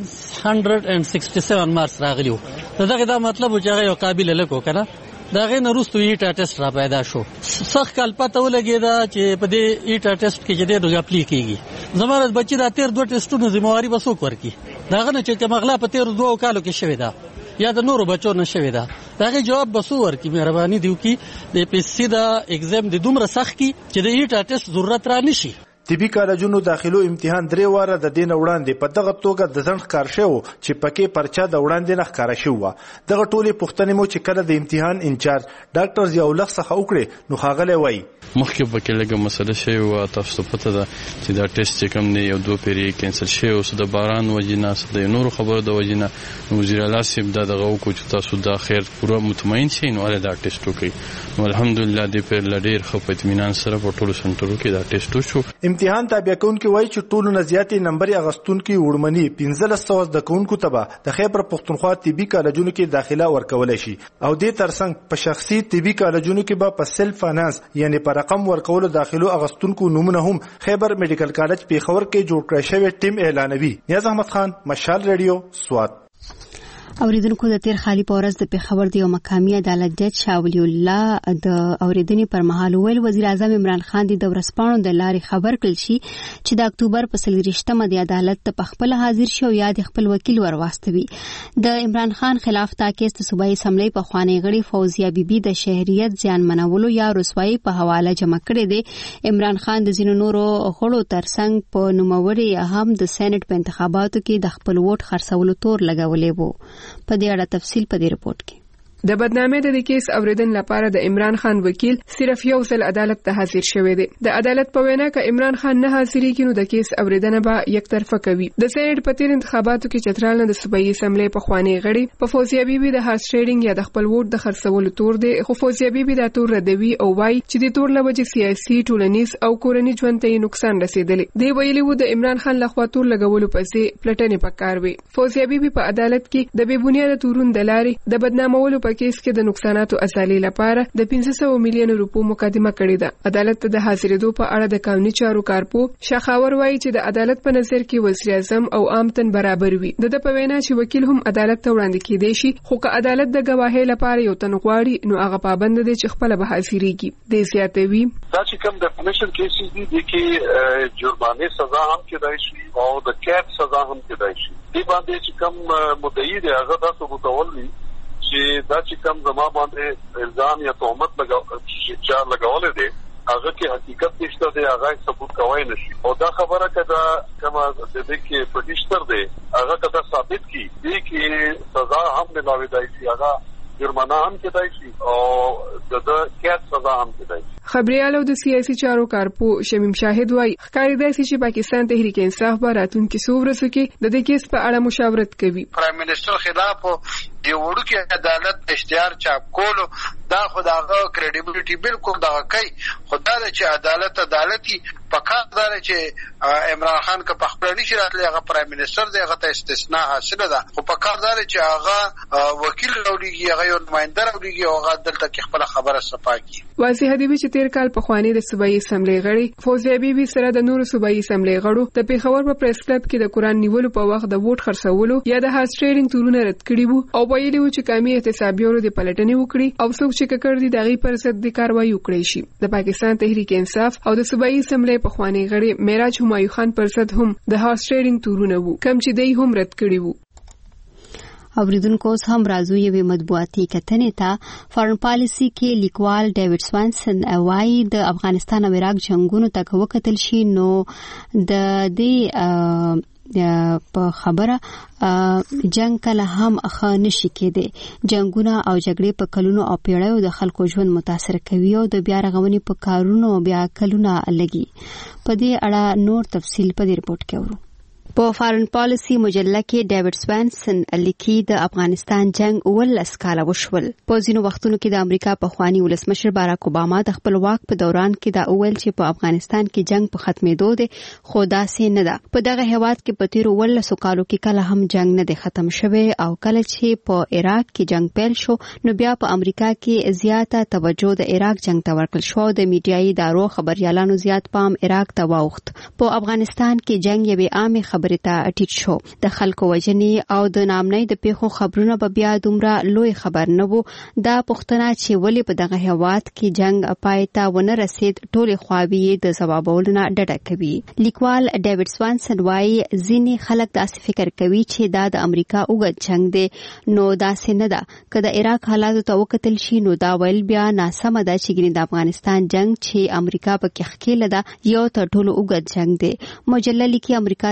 967 مارکس راغلیو دغه دا مطلب چې هغه یو قابل لکو کنه دا غي نه روستو ایټا ټیسټ را پیدا شو سخت کال پته ولګیدا چې په دې ایټا ټیسټ کې چې د اپلی کیږي زموږ بچی دا تیر دوه ټیسټونو ذمہواری بسوک ورکی داغه نه چې مغلا په تیر دوه کالو کې شوی دا یا د نورو بچو نه شوی دا داغه جواب بسو ورکی مهرباني دیو کی د پی سی دا ایگزام د دومره سخت کی چې د ایټا ټیسټ ضرورت را نشي. طبي کالجونو داخلو امتحان 3 واره د دین وړاندې په دغه توګه د ځنډ کار شو چې پکې پرچا د وړاندې نه ښکارا شو. دغه ټولې پوښتنې مو چې کله د امتحان انچارج ډاکټر ضیاءالله څخه وکړي نو خاغله وای مخکې پکې لګه مسله شی او تاسو ته پته ده چې دا ټیسټ کم نه یو دوه پیری کینسل شي او د باران وجینا د نورو خبرو د وجینا وزیر اعلی صاحب دغه کو چې تاسو د خیر پوره مطمئن شئ نو دا ټیسټ وکړي الحمدلله د په لډیر خو اطمینان سره په ټولو سنټرو کې دا ټیسټ وشو. امتحان تابع کونکي وایي چې ټولو نه زیاتې نمبر اغستونکي وړمني 1500 د کونکو تبع د خیبر پختونخوا طبي کالجونو کې داخله ورکول شي او د ترڅنګ په شخصي طبي کالجونو کې به په سیلف فاینانس یعنی په رقم ورکول داخلو اغستونکو نمونه هم خیبر میډیکل کالج پیښور کې جوړ کړی شوی ټیم اعلانوي. نیاز احمد خان، مشال ریډیو، سوات. اوریدونکو د تیر خالی په ورځ د پیښور د یو مقامی عدالت جج شاه ولی الله د اوریدنې پر مهال ویل وزیر اعظم عمران خان د ورسپانو د لارې خبر کړل شي چې د اکتوبر په 30مه د عدالت ته خپل حاضر شي او یا د خپل وکیل ورواستوي. د عمران خان خلاف تا کیس د صوبایي اسمبلی په خوانی غړي فوزیه بیبي د شهریت زیان منولو یا رسوایی په حواله جمع کړی دی. عمران خان د زینو نورو غړو ترڅنګ په نوموړي هم د سېنات په انتخاباتو کې د خپل ووټ خرڅولو تور لګولې وو. په دې اړه تفصیل په دې رپورت کې. د بدنامۍ د کیس اوریدن لپاره د عمران خان وکیل صرف یو ځل عدالت ته حاضر شوی دی. د عدالت په وینا کې عمران خان نه حاضرېږي نو د کیس اوریدنه به یک طرفه کوي. د سېنات په تیر انتخاباتو کې چترال نه د صوبایي اسمبلی په خوانی غړي په فوزیه بیبي د هارس ټریډینګ یا د خپل ووټ د خرڅولو تور دی، خو فوزیه بیبي دا تور ردوي او وايي چې د تور لوجه سیاسي، ټولنیز او کورنی ژوند ته نقصان رسیدلی. دی ویلي وو د عمران خان لخوا تور لګولو پسې پلټنې پکار وي. فوزیه بیبي په عدالت کې د بې بنیاده تورون د لارې د بدنامولو په کیس کې د نقصاناتو ازالي لپاره د 500 میلیون روپو مقدمه کړې ده. عدالت ته د حاضرېدو په اړه د قانوني چارو کارپو شاخاور وایي چې د عدالت په نظر کې وزیر اعظم او عام تن برابر وي. د په وینا چې وکیل هم عدالت ته وړاندې کېدی شي، خو که عدالت د گواهی لپاره یو تن غواړي نو هغه پابند دي چې خپل به حاضرېږي. د زیاتوي دا چې کوم ډیفینیشن کیسز دي کې جرمانه سزا هم کېدای شي او د کیپ سزا هم کېدای شي. دې باندې چې کوم مدعي دی هغه تاسو متولي چې دا چې کوم زما باندې الزام یا تهمت لګولې دي هغه کې حقیقت نشته دی، هغه ثبوت کوي نشي. او دا خبره کده کما د دې کې پرډیشتر دی هغه کده ثابت کی دی کې سزا هم ملاوي دی شي، هغه جرمانه هم کېدای شي او د کیس سزا هم کېدای شي. خبريال او د سیاسي چارو کارپو شمیم شاهد وایي ښکاري دی چې پاکستان تحریک انصاف به راتلونکي څو ورځو کې د دې کیس په اړه مشاورت کوي. پرایم منسٹر خلاف یو وړوکی عدالت اشتهار چاپ کولو دا خداغه کریډیبিলিټي بالکل دا کوي. خدای چې عدالتي پکار دار چې عمران خان که په خپل نشي راتلی هغه پرایم منسٹر دی، هغه ته استثناء حاصل ده، خو پکار دار چې هغه وکیل راوړي، هغه یو نمائنده راوړي او هغه دلته کې خپل خبره صفاکي. واضح دی چې تیر کال په خوانی د صوبایي اسمبلی غړي فوزیه بیبي سره د نورو صوبایي اسمبلی غړو د پیښور په پریس کلب کې د قران نیولو په وخت د ووټ خرڅولو یا د هارس ټریډینګ تورونه رد کړي وو او ویلي وو چې قومي احتسابیانو د پلټنې وکړي او څوک چې کړ دي دغه پر ضد د کاروایی وکړي شي. د پاکستان تحریک انصاف او د صوبایي اسمبلی په خوانی غړي معراج همایون خان پر ضد هم د هارس ټریډینګ تورونه وو کم چې دوی هم رد کړي وو. اوریدونکو هم راځو یوې مطبوعاتي کتنې ته. فارن پالیسي کې لیکوال ډیوډ سوانسن وايي د افغانستان او عراق جنگونو ته وکتل شي نو د دې په خبره جنگ کله هم ښه نشي کېدی. جنگونه او جګړې په کلونو او پیړیو د خلکو ژوند متاثر کوي او د بیا رغونې په کارونو بیا کلونه لګي. په دې اړه نور تفصیل په دې رپورت کې ورو. په فارن پالیسي مجله کې ډیوډ سوانسن لیکي د افغانستان جنگ 19 کاله وشول. په ځینو وختونو کې د امریکا په خواني ولسمشر باراک اوباما د خپل واک په دوران کې دا وویل چې په افغانستان کې جنگ په ختمېدو دی، خو داسې نه ده. په دغه هیواد کې په تیرو 19 کالو کې کله هم جنگ نه دی ختم شوی او کله چې په عراق کې جنگ پیل شو نو بیا په امریکا کې زیاته توجه د عراق جنگ ته ورکړل شو. د میډیایي ادارو خبريالانو زیات پام عراق ته واوښت. په افغانستان کې جنگ یوه عامه خبرې ته ټیټ شو. د خلکو وژنې او د نامنۍ د پیښو خبرونه به بیا دومره لوی خبر نه وو. دا پوښتنه چې ولې په دغه هیواد کې جنگ پای ته ونه رسید ټولې خواوې د ځوابولو نه ډډه کوي. لیکوال ډیوډ سوانسن وايي ځینې خلک داسې فکر کوي چې دا د امریکا اوږد جنگ دی، نو داسې نه ده. که د عراق حالاتو ته وکتل شي نو دا ویل بیا ناسمه ده چې د افغانستان جنگ چې امریکا پکې ښکېله ده یو تر ټولو اوږد جنگ دی. مجله لیکي امریکا د دې نه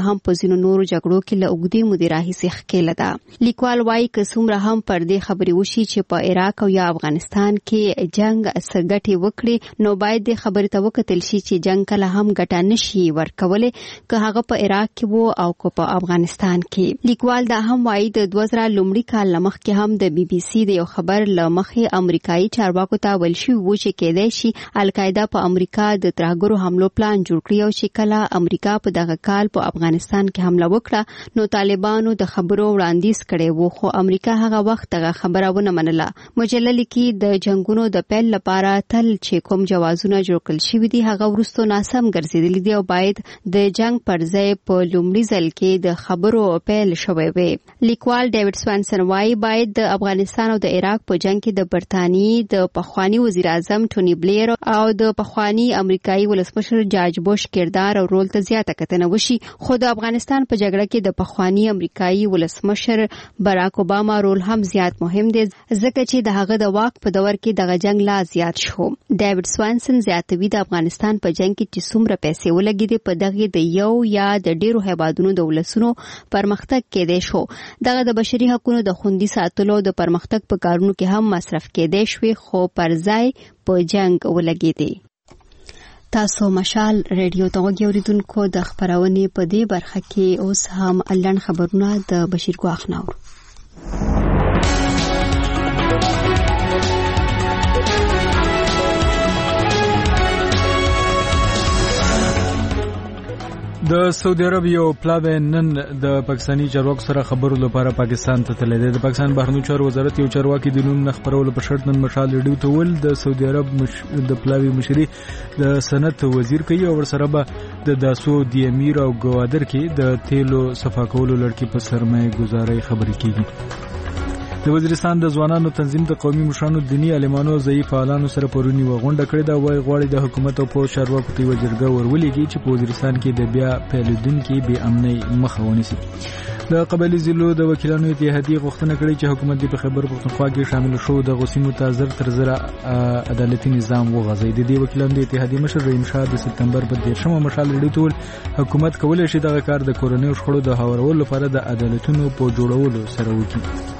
هم په ځینو نورو جګړو کې له اوږدې مودې راهیسې ښکېله ده. لیکوال وایي که څومره هم پر دې خبرې وشي چې په عراق او یا افغانستان کې جنگ څه ګټې وکړي، نو باید دې خبرې ته وکتل شي چې جنگ کله هم ګټه نشي ورکولی، که هغه په عراق کې وو او که په افغانستان کې. لیکوال دا هم وایي د 2000 لومړي کال له مخکې هم د BBC د یو خبر له مخې امریکایي چارواکو ته ویل شوي وو چې کېدای شي القاعده په امریکا د ترهګرو حملو پلان جوړ کړي، او چې کله امریکا په دغه کال په افغانستان کې حمله وکړه نو طالبانو د خبرو وړاندیز کړی وو، خو امریکا هغه وخت دغه خبره ونه منله. مجله لیکي د جنگونو د پیل لپاره تل چې کوم جوازونه جوړ کړل شوي دي هغه وروسته ناسم ګرځېدلي دي او باید د جنگ پر ځای په لومړي ځل کې د خبرو پیل شوی وي. لیکوال ډیوډ سوانسن وایي باید د افغانستان او د عراق په جنگ کې د برتانیې د پخوانی وزیر اعظم ټونی بلیر او د پخوانی امریکایي ولسمشر جارج بوش کردار او رول ته زیاته کتنه وشي، خو د افغانستان په جګړه کې د پخوانی امریکایي ولسمشر باراک اوباما رول هم زیات مهم دی، ځکه چې د هغه د واک په دور کې دغه جنگ لا زیات شو. ډیوډ سوانسن زیاتوي د افغانستان په جنگ کې چې څومره پیسې ولګېدې په دغه د یو یا د ډیرو هیوادونو د ولسونو پرمختګ کېدای شو، دغه د بشري حقوقو د خوندي ساتلو د پرمختګ په کارونو کې هم مصرف کېدای شوی، خو پر ځای په جنگ ولګېدې. تاسو مشال ریډیو ته غوږ اوریدونکو، د خبرونې په دې برخه کې اوس هم لنډ خبرونه د بشیر ګواخ ناور. د سعودي عربیو پلاوی نن د پاکستاني چارواکو سره خبرو لپاره پاکستان ته تللی دی. د پاکستان بهرنیو چارو وزارت یو چارواکي د نوم نه خبرولو په شرط نن مشال ریډیو ته ول د سعودي عرب د پلاوی مشري د صنعت وزیر کوي او ورسره به د داسو دی امیر او ګوادر کې د تیلو صفا کولو لړکی په سرمایه گذاري خبرې کیږي. د وزیرستان د ځوانانو تنظیم د قومي مشرانو، دینی عالمانو، ضعیف فعالانو سره پرونی وغونډه کړې ده. وایي غواړي د حکومت او په چارواکو ته یو جرګه ورولېږي چې په وزیرستان کې د بیا پیلېدونکي بې امنۍ مخه ونیسي. د قبایلي ضلعو د وکیلانو اتحادیې غوښتنه کړې چې حکومت د خیبر پختونخوا کې شامل شو د غوسیمو ته زر تر زره عدالتي نظام وغځي. د دې وکیلانو د اتحادیې مشر رحیم شاه د سپتمبر په 13 مشال ریډیو ته حکومت کولای شي دغه کار د کورنیو شخړو د هوارولو لپاره د عدالتونو په جوړولو سره وکړي.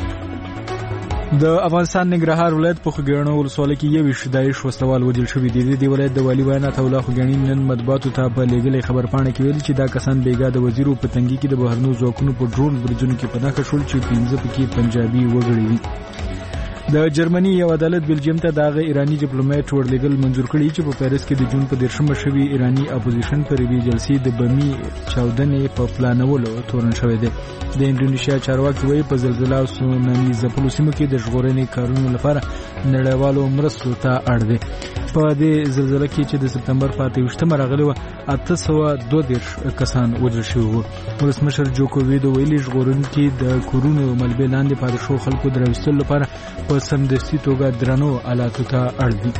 د افغانستان ننګرهار ولایت په خوګیاڼو ولسوالۍ کې یو شدایش وسوال وجل شوی دی. د ولایت د والی وینا تولا خوګیاڼي نن مطبوعاتو ته په لګلې خبر پاڼه کې ویل چې دا کسان بیګا د وزیرو په تنګي کې د بهرنو ځواکونو په ډرون برجونو کې پناه شول چې 15 پکې پنجابي وګړي دي. د جرمني یو عدالت بلجیم ته دغه ایرانی ډیپلوماټ ورلګل منزور کړی چې په پاریس کې د جون په 13 شوی ایرانی اپوزیشن پر وی جلسې د بمی چاودنې په پلانولو تورن شوی دی. د انډونیشیا چارواکي وایي په زلزلہ او سونامي ځپلو سیمو کې د ژغورنې کارونو لپاره نړیوالو مرستو ته اړ دي. په دې زلزلہ کې چې د سپتمبر په 28 راغلی و 832 کسان وژل شوي وو. ولسمشر جوکو ویدو ویلي ژغورونکي د کورونو ملبې لاندې پاتې شو خلکو د راوستلو لپاره په سمدستي توګه درنو آلاتو ته اړ دي.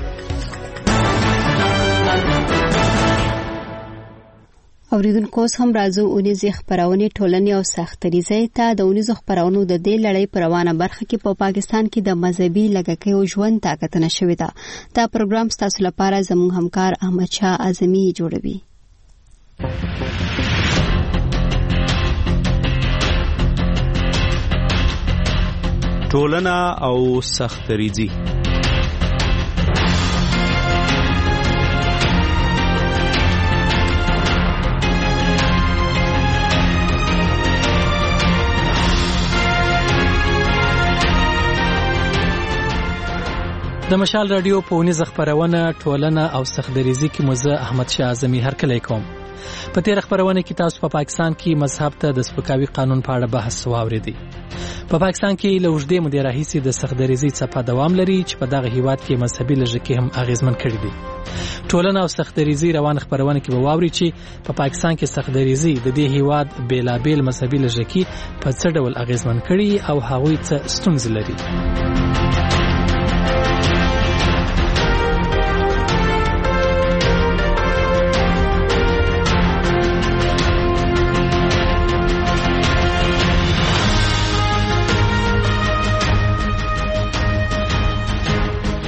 اوریدونکو هم راځو اونیزه خبرونه ټولنې او سختریزه ته د اونیزه خبرونو د دې لړۍ پر روانه برخه کې په پاکستان کې د مذهبي لګکې او ژوند طاقت نشوي دا پروګرام ستاسو لپاره زموږ همکار احمد شاه اعظمي جوړوي. ټولنه او سختریزي. د مشال رادیو په ونیزه خبرونه ټولنه او سختریزي کې مزه احمد شاه اعظمي هر کله کوم. په تیر خبرونه کې تاسو په پاکستان کې مذهب ته د سپکاوي قانون په اړه بحث واوریدئ. په پاکستان کې له اوږدې مودې راهیسې د سختریزي څپه دوام لري چې په دغه هیواد کې مذهبي لږکي هم اغیزمن کړي دي. ټولنه او سختریزي روان خبرونه کې به واوري چې په پاکستان کې سختریزي د دې هیواد بیلابیل مذهبي لږکي په څه ډول اغیزمن کړي او هغوی څه ستونزې لري.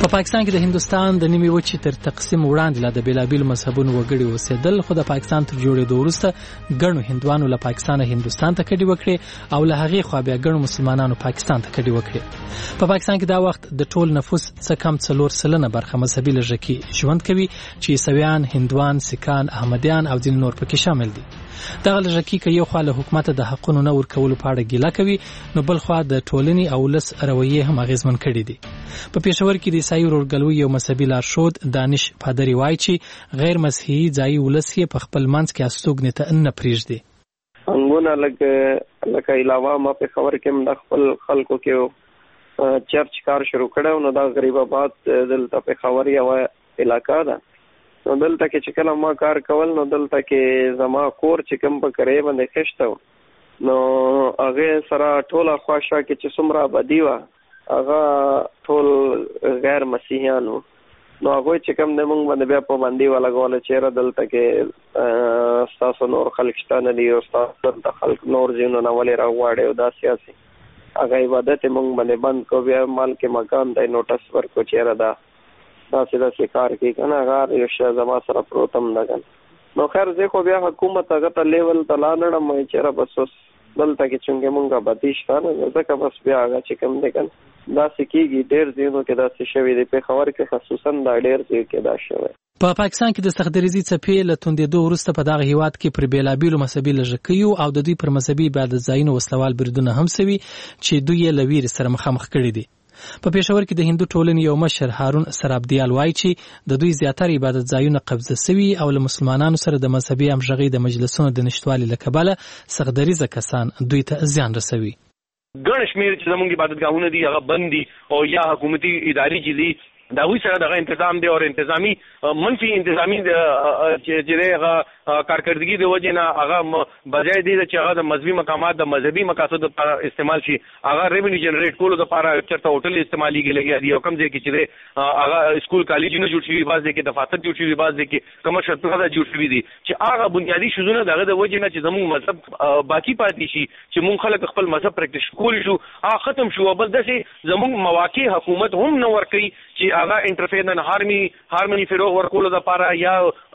په پاکستان کې د هندستان د نیمې وچې تر تقسیم وړاندې لا د بیلابیلو مذهبونو وګړي اوسېدل، خو د پاکستان تر جوړېدو وروسته ګڼو هندوانو له پاکستانه هندوستان ته کډې وکړې او له هغې خوا بیا ګڼو مسلمانانو پاکستان ته کډې وکړې. په پاکستان کې دا وخت د ټول نفوس څه کم 4% برخه مذهبي لږه کې ژوند کوي چې عیسویان، هندوان، سیکان، احمدیان او ځینې نور پکې شامل دي. دغه لږه کې که یو خوا له حکومت د حقونو نه ورکولو په اړه ګیله کوي، نو بل خوا د ټولنې او ولس رویې هم اغېزمن کړي دي. په پېښور کې د عیسائی ورورګلوۍ یو مذهبي لارښود دانش پادري وایي چې غیر مسیحي ځایي ولس یې په خپل منځ کې استوګنې ته نه پرېږدي. څنګهونه لکه علاوه ما پېښور کې د خپل خلکو کې چرچ کار شروع کړی، نو دا غریب آباد دلته پېښور یوه علاقه ده. نو دلته کې چې کله ما کار کول، نو دلته کې زما کور چې کوم په کرایه باندې خشته، نو هغې سره ټوله خواشه کې چې څومره آبادي وه هغه ټول غیر مسیحیانو. نو هغوی چې کوم دی مونږ باندې بیا پابندي ولګوله چېرې دلته کې ستاسو نور خلک شته نه دي او ستاسو دلته خلک نور ځایونو نه ولې راغواړي او دا سیاسي هغه عبادت یې مونږ باندې بند کړو. بیا مال کې مکان دی نوټس ورکړو چېرې دا داسې کار کوي که نه، هغه یو شی زما سره پروت هم ده که نه. نو خیر زه خو بیا حکومت هغه ته لیول ته لا نړم چېرې بس اوس دلته کې چونکې مونږ آبادي شته نه، ځکه بس بیا هغه چې کوم دی که نه داسې کېږي. ډېر ځایونو کې داسې شوي دی، پېښور کې خصوصا دا ډېر ځایو کې دا شوی. په پاکستان کې د سختدریزي څپې له توندېدو وروسته په دغه هیواد کې پر بیلابیلو مذهبي لږکیو او د دوی پر مذهبي عبادت ځایونو وسلوال بریدونه هم سوي چې دوی یې له ویرې سره مخامخ کړي دي. په پېښور کې د هندو ټولنې یو مشر هارون سرابدیال وایي چې د دوی زیاتره عبادت ځایونه قبضه سوي او له مسلمانانو سره د مذهبي همغږۍ د مجلسونو د نشتوالي له کبله سختدریزه کسان دوی ته زیان رسوي. ګڼ شمېر چې زموږ عبادتګاهونه دي هغه بند دي او یا حکومتي ادارې چې دي د هغوی سره دغه انتظام دی او انتظامي منفي انتظامي چې دی هغه کارکردګي د وجې نه هغه بجای دی چې هغه د مذهبي مقامات د مذهبي مقاصدو لپاره استعمال شي، هغه ریونیو جنریټ کولو لپاره چېرته هوټل استعمالېږي لګیا دي او کوم ځای کې چې دی هغه سکول کالجونه جوړ شوي، بعض ځای کې دفاتر جوړ شوي، بعض ځای کې کمرشل پلازا جوړ شوي دي چې هغه بنیادي شیزونه د هغه د وجې نه چې زموږ مذهب باقي پاتې شي، چې مونږ خلک خپل مذهب پریکټس کولی شو، هغه ختم شو. بل داسې زموږ مواقع حکومت هم نه ورکوي چې هغه انټرفیر هارموني فروغ ورکولو دپاره یا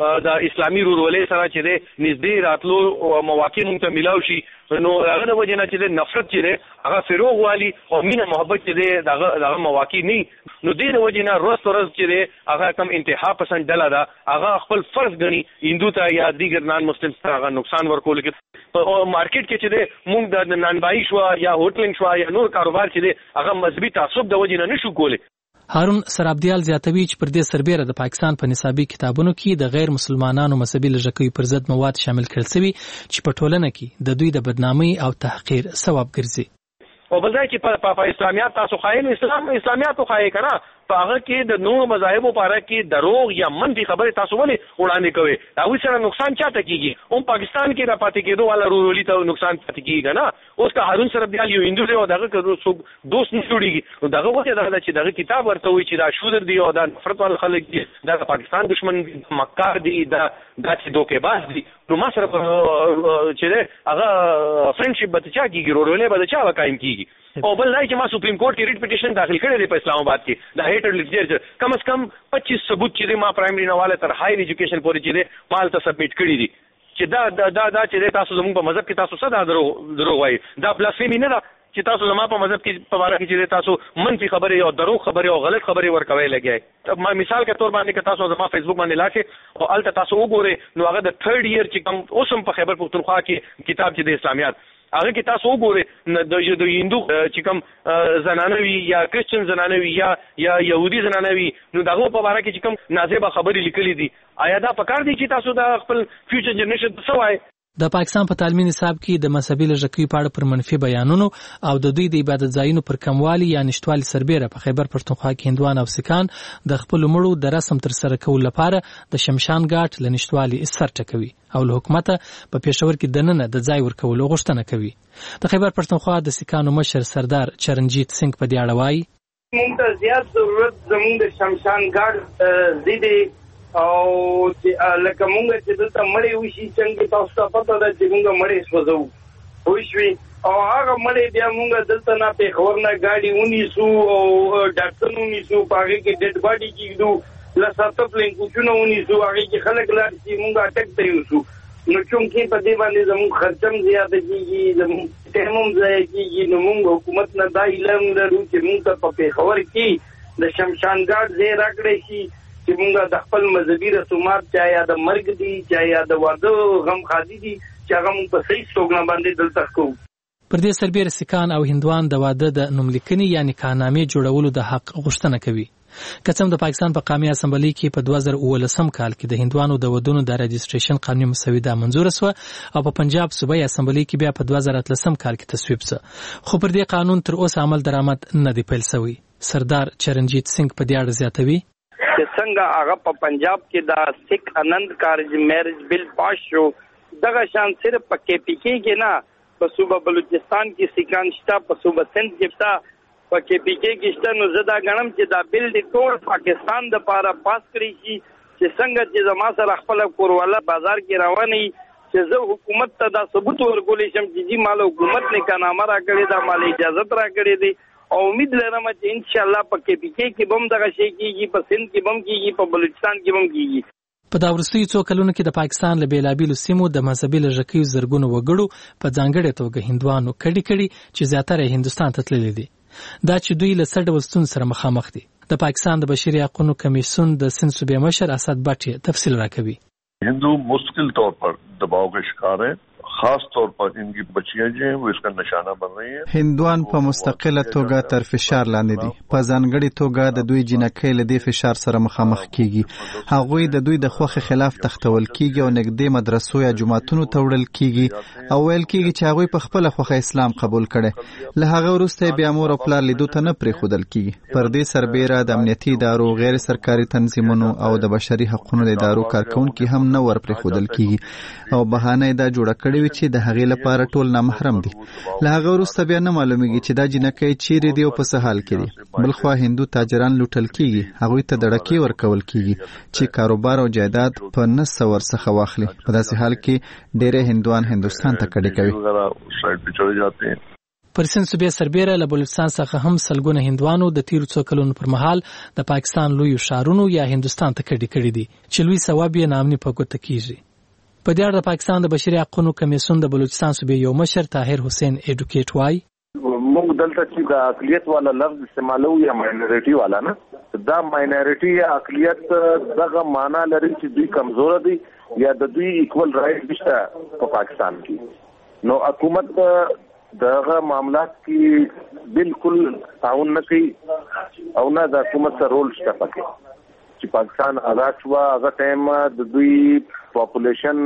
د اسلامي ورورولۍ سره چې دی نږدې راتلو مواقع مونږ ته میلاو شي. نو هغه د وجې نه چې دی نفرت چې دی هغه فروغ والي او مینه محبت چې دی دغه مواقع نه، نو دې د وجې نه ورځ په ورځ چې دی هغه کم انتها پسند ډله ده هغه خپل فرض ګڼي هندو ته یا دیگر نان مسلم ته هغه نقصان ورکولو کې. په مارکیټ کې چې دی مونږ د نانبایي شوه یا هوټلینګ شوه یا نور کاروبار چې دی هغه مذهبي تعصب د وجې نه نشو کولی. هارون سرابدیال زیاتوي چې پر دې سربیره د پاکستان په نصابي کتابونو کې د غیر مسلمانانو مذهبي لږکیو پر ضد مواد شامل کړل شوي چې په ټولنه کې د دوی د بدنامۍ او تحقیر سبب ګرځي. او بل ځای چې په اسلامیات تاسو خایي اسلامیاتو خایي که نه، په هغه کې د نورو مذاهبو په اړه کې دروغ یا منفي خبرې تاسو ولې وړاندې کوئ؟ د هغوی سره نقصان چاته کېږي؟ هم پاکستان کې را پاتې کېدو والا ورورولي ته نقصان پاتې کېږي که نه. اوس که هارون سرابدیال یو هندو دی او دغه که څوک دوست نه جوړېږي، نو دغه وجه دغه ده چې دغه کتاب ورته وایي چې دا شودر دی او دا نفرت والا خلک دي، دا د پاکستان دشمن دي، مکار دي، دا چې دوکېباز دي. نو ما سره چې دی هغه فرینډشپ به د چا کېږي، ورورولۍ به د چا به قایم کېږي؟ او بل دا چې ما سپریم کورټ کې ریټ پټیشن داخل کړی دی په اسلام آباد کې د هیټر لټریچر، کم از کم 25 ثبوت چې دی ما پرایمري نه والا تر هایر ایجوکیشن پورې چې دی ما هلته سبمیټ کړي دي چې دا چې دی تاسو زموږ په مذهب کې تاسو څه دا دروغ وایي، دا بلاسفیمي نه ده چې تاسو زما په مذهب کې په باره کې چې دی تاسو منفي خبرې او دروغ خبرې او غلط خبرې ورکوی لګیای. ما مثال کے طور باندې که تاسو زما فیسبوک باندې لاړ او هلته تاسو وګورئ نو هغه د 3rd year چې کوم اوس هم په خیبر پښتونخوا کې کتاب چې د اسلامیات هغه کې تاسو وګورئ د هندو چې کوم زنانه وي یا کرسچن زنانه وي یا یهودي زنانه وي، نو دغه په باره کې چې کوم نازیبه خبرې لیکلي دي، آیا دا پکار دی چې تاسو د خپل فیوچر جنریشن ته څه وایئ؟ د پاکستان په تعلیمي نصاب کې د مذهبي لږکیو په اړه پر منفي بیانونو او د دوی د عبادت ځایونو پر کموالي یا نشتوالي سربیره په خیبر پښتونخوا کې هندوان او سیکان د خپلو مړو د رسم ترسره کولو لپاره د شمشان ګاټ له نشتوالي سر ټکوي او له حکومته په پېښور کې دننه د ځای ورکولو غوښتنه کوي. د خیبر پښتونخوا د سیکانو مشر سردار چرنجیت سنگ په دې اړه وایي موږ ته زیات ضرورت زموږ د شمشان ګاټ زیدي او لکه مونږ چې دلته مړی وشي څنګه تاسو ته پته ده چې مونږ مړی سوځو وشوي او هغه مړی بیا مونږ دلته نه پیښور نه ګاډي ونیسو او ډاکټر ونیسو هغه کې ډیډ باډي کېږدو لساته پلینکوچونه ونیسو هغه کې خلک لاړ شي مونږ اټک ته یوسو نو چونکې په دې باندې زموږ خرچم زیاته کېږي زموږ ټایم هم ضایع کېږي نو مونږ حکومت نه دا علم لرو چې مونږ ته په پیښور کې د شمشان ګارډ ځای راکړی شي چې مونږ د خپل مذهبي رسومات چا یا د مرګ دي چا یا د واده غم خادي دي چې هغه مونږ په صحیح توګه باندې دلته کوو. پر دې سربېره سیکان او هندوان د واده د نوملیکنې یعنی کاهنامې جوړولو د حق غوښتنه کوي. که څومره د پاکستان په قومي اسمبلی کې په 2019 کال کې د هندوانو د ودونو د رجسټریشن قانوني مسوده منزور شوه او په پنجاب صوبایي اسمبلی کې بیا په 2013 کال کې تصویب شو خو پر دې قانون تر اوسه عمل درآمد نه دی پیل شوی. سردار چرنجیت سنگھ په دې اړه زیاتوي چې څنګه هغه په پنجاب کې د سکھ آنند کارج میرج بل پاس شو دغه شان صرف په کې پی کې نه په صوبه بلوچستان کې سیکان شته په صوبه سند کې شته په کې پی کې شته نو زدا غنم چې دا بل د ټول پاکستان د پاره پاس کړی شي چې څنګه چې زما سره خپل کورواله بازار کې رواني چې زه حکومت ته دا ثبوت ورکولې شم چې مال حکومت نه کانامه را کړی دا مال اجازه را کړی دی او امید لرم چې ان شاء الله په کې پی کې بم دغه شي کېږي په سند کې بم کېږي په بلوچستان کې بم کېږي. په دا وروستیو څو کلونو کې د پاکستان له بیلابیلو سیمو د مذهبي لږکیو زرګونو وګړو په ځانګړې توګه هندوانو کډي چې زیاتره هندستان ته تللي دي. دا چې دوی له څه ډول ستونزو سره مخامخ دي. د پاکستان د بشري حقوقو کمیسیون د سند صوبې مشر اسد بټ تفصیل راکوي. हिंदू मुश्किल तौर पर दबाव का शिकार है, खास तौर पर इनकी बच्चियां जो हैं वो इसका निशाना बन रही हैं. هندوان په مستقله توګه تر فشار لاندې دي. په ځانګړي توګه د دوی جنکۍ له دې فشار سره مخامخ کیږي. هغوی د دوی د خوخه خلاف تختول کیږي او نږدې مدرسو یا جماعتونو ته وړل کیږي او ویل کیږي چې هغوی په خپل خوخه اسلام قبول کړي. له هغه وروسته بیا مور او پلار لیدو ته نه پریښودل کیږي. پر دې سربېره د امنیتي ادارو، غیر سرکاري تنظیمونو او د بشري حقوقو ادارو کارکونکي هم نه ور پریښودل کیږي او بهانه دا جوړه کړې وي چې د هغې لپاره ټول نامحرم دي. له هغه وروسته بیا نه معلومیږي چې دا جنکۍ چیرې دي او په څه حال کې دي. بلخوا هندو تاجران لوټل کیږي، هغوی ته دړکې ورکول کیږي چې کاروبار او جایداد په نسه ورڅخه واخلي. په داسې حال کې ډېری هندوان هندوستان ته کډې کوي. پر سند صوبې سربېره له بلوچستان څخه هم سلګونه هندوانو د تیرو څو کلونو پر مهال د پاکستان لویو ښارونو یا هندوستان ته کډې کړي دي چې لوی ثواب یې ناامني په ګوته کیږي. په دې اړه د پاکستان د بشري حقوقو کمیسیون د بلوچستان صوبې یو مشر طاهر حسین ایډوکیټ وایي موږ دلته چې د اقلیت والا لفظ استعمالو یا ماینورټي والا نه دا ماینورټي یا اقلیت دغه معنا لري چې دوی کمزور دي یا د دوی ایکوال رائټ نشته په پاکستان کې. نو حکومت دغه معاملات کې بالکل تعاون نه کوي او نه د حکومت سره رول شته پکې چې پاکستان آزاد شو هغه ټایم د دوی پاپولیشن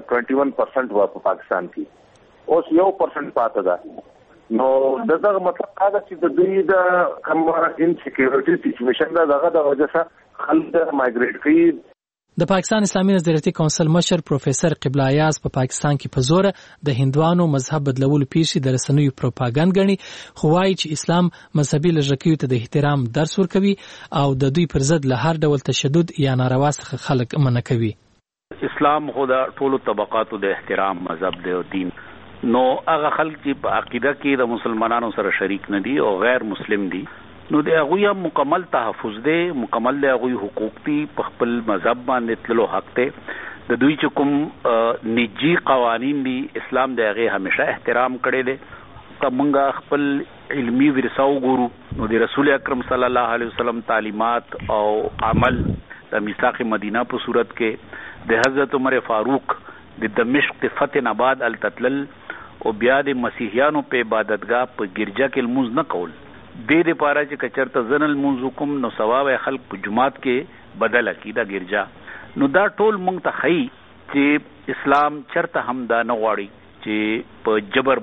21% وا په پاکستان کې اوس 1% پاتې ده. نو دغه مطلب دا چې د دوی د کوم انسیکیورټي سچويشن دغه د وجه سره خلک مایګریټ کوي. د پاکستان اسلامي نظریاتي کونسل مشر پروفیسر قبله ایاز په پاکستان کې په زوره د هندوانو مذهب بدلولو پیښې د رسنیو پروپاګاندا غني، خو وايي چې اسلام مذهبي لږکیو ته د احترام درس ورکوي او د دوی پر ضد له هر ډول تشدد یا ناروا څخه خلک منع کوي. اسلام خدا ټولو طبقاتو د احترام مذهب دی او دین، نو هغه خلک چې په عقیده کې د مسلمانانو سره شریک نه دي او غیر مسلم دي نو د هغوی هم مکمل تحفظ دی، مکمل د هغوی حقوق دي، په خپل مذهب باندې تللو حق دی. د دوی چې کوم نجی قوانین دي اسلام د هغې همیشه احترام کړی دی. که موږ خپل علمي ورثه وګورو نو د رسول اکرم صلی الله علیه وسلم تعلیمات او عمل د میثاق مدینه په صورت کې د حضرت عمر فاروق د دمشق فتح آباد التتلل او بیا د مسیحیانو په عبادتګاه په ګرجا کې لمونځ نه کول د دې پاره چې کچرته زنل منځ کوم نو ثواب خلق په جمعات کې بدل کیدا ګرجا. نو دا ټول مونږ ته خی چې اسلام چرته هم دا نه غواړي چې په جبر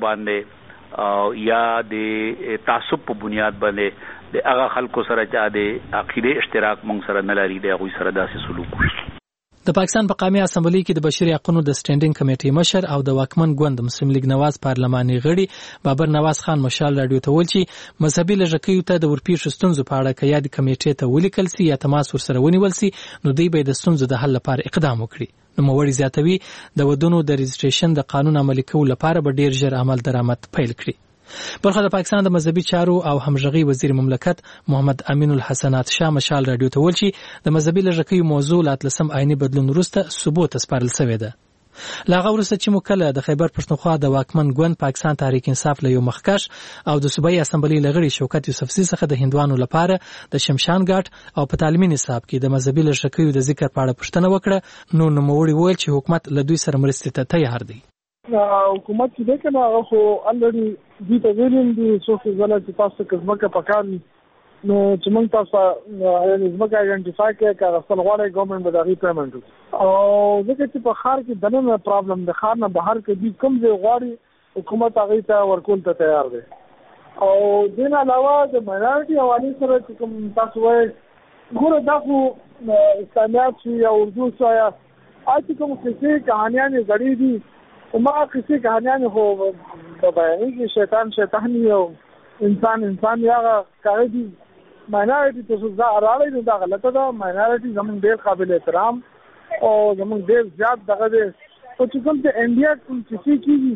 باندې یا د تعصب په بنیاد باندې د هغه خلکو سره چې د عقیده اشتراک مونږ سره نه لري د هغوی سره داسې سلوک وشي. د پاکستان په قومي اسمبلی کې د بشري حقوقو د سټینډینګ کمیټې مشر او د واکمن ګوند مسلم لیگ نواز پارلماني غړي بابر نواز خان مشال راډیو ته ویل چې مذهبي لږکیو ته د ورپېښو ستونزو په اړه که یا د کمیټې ته ولیکل سي یا تماس ورسره ونیول سي نو دوی به د ستونزو د حل لپاره اقدام وکړي. نوموړي زیاتوي د ودونو د رجسټریشن د قانون عملي کولو لپاره به ډیر ژر عمل درآمد پیل کړي. برخه د پاکستان د مذهبي چارو او همغږي وزیر مملکت محمد امین الحسنات شاه مشال رادیو ته ویل چې د مذهبي لږکیو موضوع له 13 آئینی بدلون وروسته ثبوت سپارل شوې ده. لاغه وروسته چې مکله د خیبر پښتونخوا د واکمن ګوند پاکستان تحریک انصاف له یو مخکش او د صوبایي اسمبلی لغړي شوکت یوسفزي څخه د هندوانو لپاره د شمشان ګاټ او په تعلیمي نصاب کې د مذهبي لږکیو د ذکر په اړه پوښتنه وکړه. نو نوموړي وویل چې حکومت له دوی سره مرستې ته تیار دی. حکومت چې ده کنه هغه خو الریډي دوی ته ویلیم دي څو ځله چې تاسو ته ځمکه پکار نو چې موږ تاسو ځمکه آئیډنټیفای کړئ که اصل غواړئ ګورنمنټ به د هغې پیمنټ وکړي. او ځکه چې په ښار کې دننه پرابلم د ښار نه بهر کې دوی کوم ځای غواړي حکومت هغې ته ورکول ته تیار دی. او دې نه علاوه د ماینارټي حوالې سره چې کوم تاسو وایئ ګوره دا خو اسلامیات شي یا اردو شي یا چې کوم قصې کهانیانې زړې دي ما قصې کهانیانې خو په بیانېږي شیطان او انسان یا هغه دي. ماینارټي ته څه راړی نو دا غلطه ده. ماینارټي زموږ ډېر قابل احترام او زموږ ډېر زیات دغه دی. خو چې کوم د انډیا کوم کیسې کېږي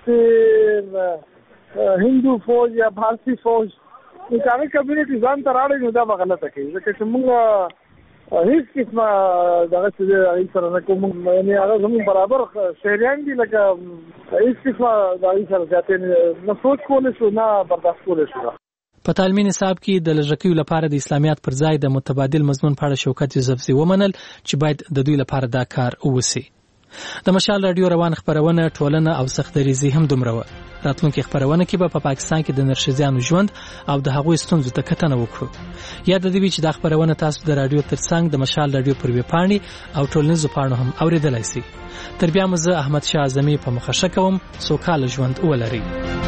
چې هندو فوج یا بھارتي فوج نو که هغې کمیونټي ځان ته راړی نو دا به غلطه کوي ځکه چې موږ هېڅ قسمه دغه چې دی هغې سره نه کوو. یعنې هغه زموږ برابر شهریان دي لکه هېڅ قسمه د هغې سره زیاتې نه سوچ کولی شو نه برداشت کولی شو. په تعلیمي نصاب کې د لږکیو لپاره د اسلامیات پر ځای د متبادل مضمون په اړه شوکت یوسفزي ومنل چې باید د دوی لپاره دا کار وشي. د مشال رادیو روان خبرونه ټولنه او سختدریزي هم دومره وه. راتلونکي خبرونه کې به په پاکستان کې د نرښځیانو ژوند او د هغوی ستونزو ته کتنه وکړو. یاد دې وي چې دا خبرونه تاسو د رادیو ترڅنګ د مشال رادیو پر ویبپاڼې او ټولنیزو پاڼو هم اوریدلای شئ. تر بیا مو زه احمد شاه اعظمي په مخه ښه کوم. سوکاله ژوند ولرئ.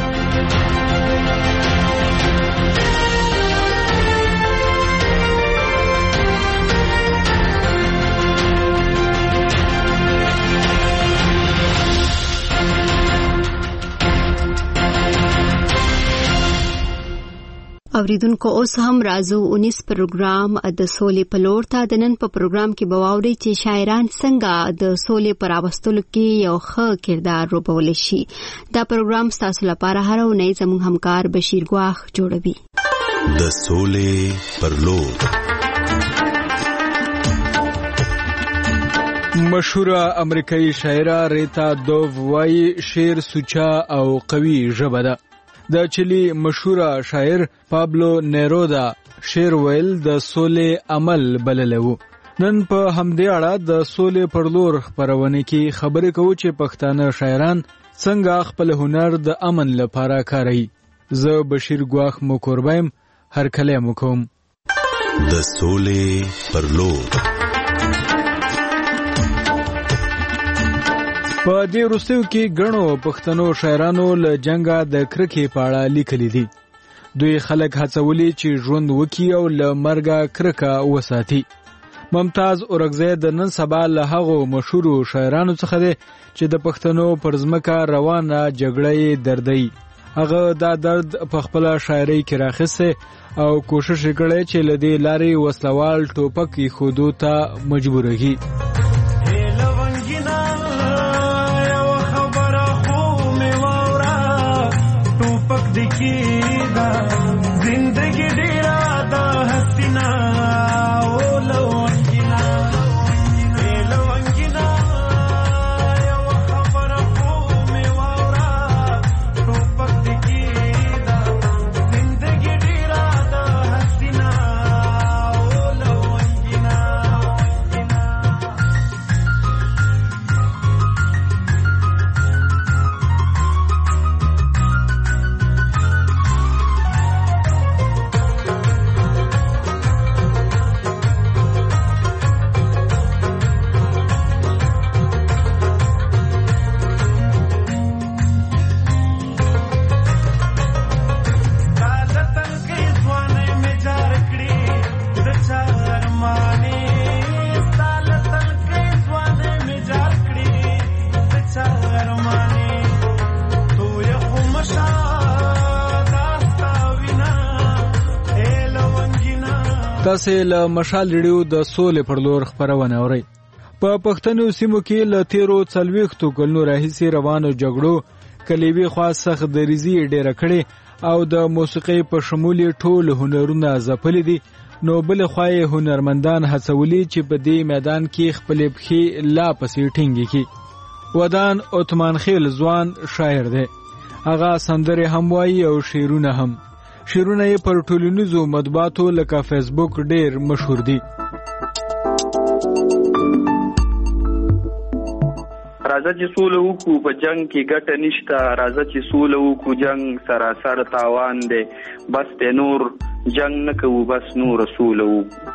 اوریدونکو اوس هم رازو 19 پروګرام د سولې په لور ته. د نن په پروګرام کې به واورئ چې شاعران څنګه د سولې پر راوستلو کې یو ښه کردار لوبولی شي. دا پروګرام ستاسو لپاره هره اونۍ زموږ همکار بشیر ګواخ جوړوي. د سولې پر لور مشهوره امریکایي شاعره ریتا دوف وایي شعر سوچا او قوي ژبه ده. د چلی مشهوره شاعر پابلو نیرودا شعر ویل د سولې عمل بللو. نن په همدې اړه د سولې پر لور خبرونه کې خبرې کوو چې پښتانه شاعران څنګه خپل هنر د امن لپاره کاروي. زه بشیر ګواخ مو قربایم هر کله مو کوم. د سولې پر لور په دې وروستیو کې ګڼو پښتنو شاعرانو له جنګه د کرکې په اړه لیکلي دي. دوی خلک هڅولي چې ژوند وکړي او له مرګه کرکه وساتي. ممتاز اورګزی د نن سبا له هغو مشهورو شاعرانو څخه دی چې د پښتنو پر ځمکه روانه جګړه یې دردوي. هغه دا درد په خپله شاعرۍ کې راخیستی او کوشش یې کړی چې له دې لارې وسلوال ټوپک ایښودو ته مجبوروي. زندگی ډیره د حسینا او لونګینا لونګینا یو خبره خو می واورا ټوپک دکی دا زندگی ډیره د حسینا او لونګینا. تاسې له مشال ریډیو د سولې پر لور خبرونه اورئ. په پښتنو سیمو کې له تیرو 40 کلونو راهیسې روانو جګړو کلیوي خوا سخت دریزي ډېره کړې او د موسیقۍ په شمول ټول هنرونه ځپلي دي، نو بل خوا یې هنرمندان هڅولي چې په دې میدان کې خپلې پښې لا پسې ټینګې کړي. ودان عثمان خیل ځوان شاعر دی، هغه سندرې هم وایي او شعرونه هم. شعرونه یې پر ټولنیزو مطبوعاتو لکه فیسبوک ډېر مشهور دي. راځه چې سوله وکړو په جنگ کې ګټه نشته، راځه چې سوله وکړو جنگ سراسر تاوان دی، بس ته نور جنگ نه کوو بس نور سوله وکړو،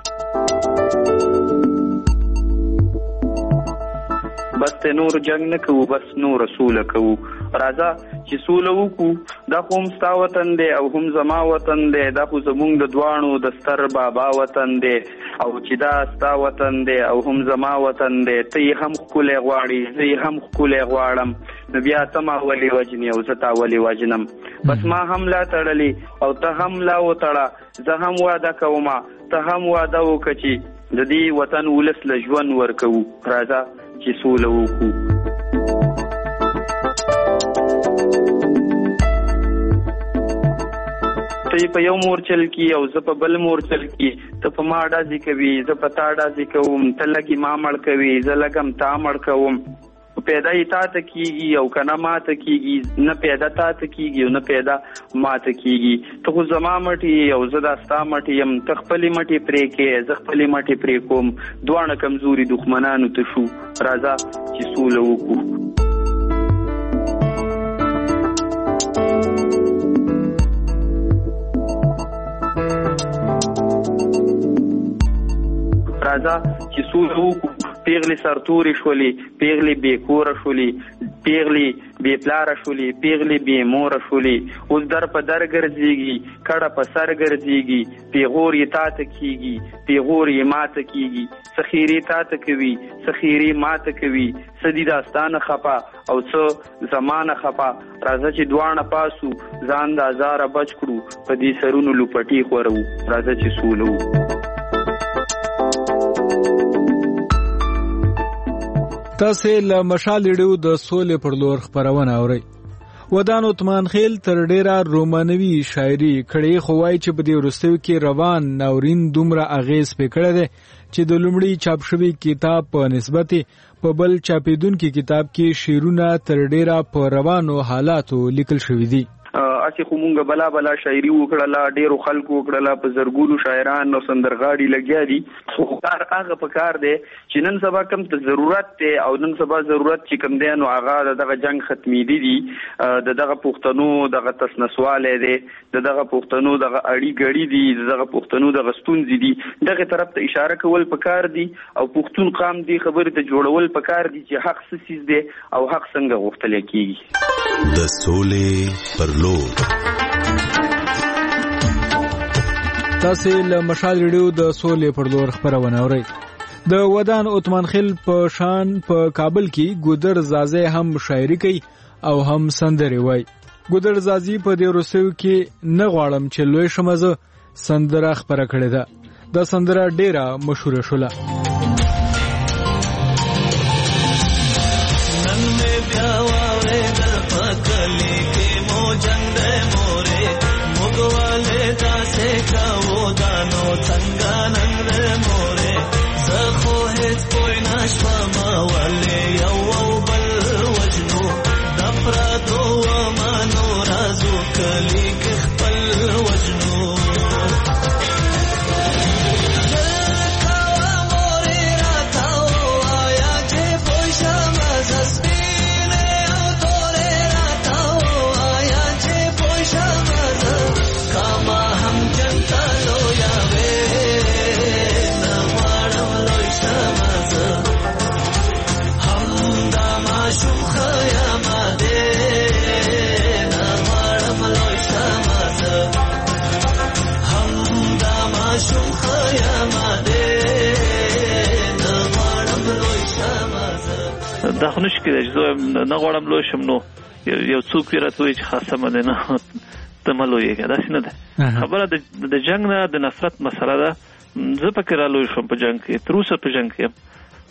بس ته نور جنگ نه کوو بس نور سوله کوو. راځه چې سوله وکړو، دا خو هم ستا وطن دی او هم زما وطن دی، دا خو زمونږ د دواړو د ستر بابا وطن دی، او چې دا ستا وطن دی او هم زما وطن دی، ته یې هم ښکلی غواړې زه یې هم ښکلی غواړم، نو بیا ته ما ولې وجنې او زه تا ولې وجنم. بس ما هم لا تړلې او ته هم لا وتړه، زه هم واده کوم ته هم واده وکړه چې د دې وطن ولس له ژوند ورکوو. راځه چې سوله وکړو. ته په یو مورچل کې او زه په بل مورچل کې، ته په ما ډازې کوي زه په تا ډازې کوم، ته لږې ما مړ کوي زه لږم تا مړ کوم. پیدا یې تا ته کېږي او که نه ما ته کېږي، نه پیدا تا ته کېږي او نه پیدا ما ته کېږي. ته خو زما مټې او زه دا ستا مټې یم، ته خپلې مټې پرې کې زه خپلې مټې پرې کوم، دواړه کمزوري دښمنانو ته شو. راځه چې سوله وکړو. راځه چې سوله وکړو. پیغلې سرتورې شولې، پیغلې بې کوره شولې، پیغلې بې پلاره شولې، پیغلې بې موره شولې. اوس در په در ګرځېږي، کډه په سر ګرځېږي، پیغور یې تا ته کېږي، پیغور یې ما ته کېږي، څه خیرې تا ته کوي څه خیرې ما ته کوي، څه دي داستانه خپه او څه زمانه خپه. راځه چې دواړه پاسو ځان د ازاره بچ کړو، په دې سرونو لوپټې خورو. راځه چې سوله وکړو. تاسو له مشال ریډیو د سولې پر لور خبرونه اورئ. ودان عثمان خیل تر ډیره رومانوي شاعري کړي، خو وايي چې په دې وروستیو کې روان ناورین دومره اغیز پکړه ده چې د لومړي چاپ شوی کتاب په نسبت په بل چاپیدونکو کتاب کې شعرونه تر ډیره په روانو حالاتو لیکل شوی دي. اسی خو مونږ بلا بلا شاعري وکړه، ډیرو خلکو وکړه، په زرګونو شاعران او سندرغاړي لګیا دي. خو کار هغه په کار دی چې نن سبا کم ته ضرورت دی او نن سبا ضرورت چې کم دی نو هغه دغه جنگ ختمېدی دي، دغه پښتنو دغه تسنسواله دی، دغه پښتنو دغه اړي ګړي دي، دغه پښتنو دغه ستونزې دي، دغه طرف ته اشاره کول پکار دي او پښتون قام دی خبره ته جوړول پکار دي چې حق څه چیز دی او حق څنګه غوښتل کیږي. د سولې پر لور تاسو له مشال ریډیو د سولې پر لور خبرونه اورئ. د ودان عثمان خیل په شان په کابل کې ګودر زازه هم شاعري کوي او هم سندرې وایي. ګودر زازي په دې وروستیو کې نه غواړم چې لوی شمزه سندره خبره کړې ده. د سندره ډیره مشهوره شوله. دا خو نشي کېدای چې زه نه غواړم لوی شم، نو یو څوک یې راته وایي چې خاصه مه دی، نه ته مه لویېږه، داسې نه ده خبره. د جنګ نه د نفرت مسله ده. زه پکې را لوی شوم په جنګ کې، تر اوسه په جنګ کې یم،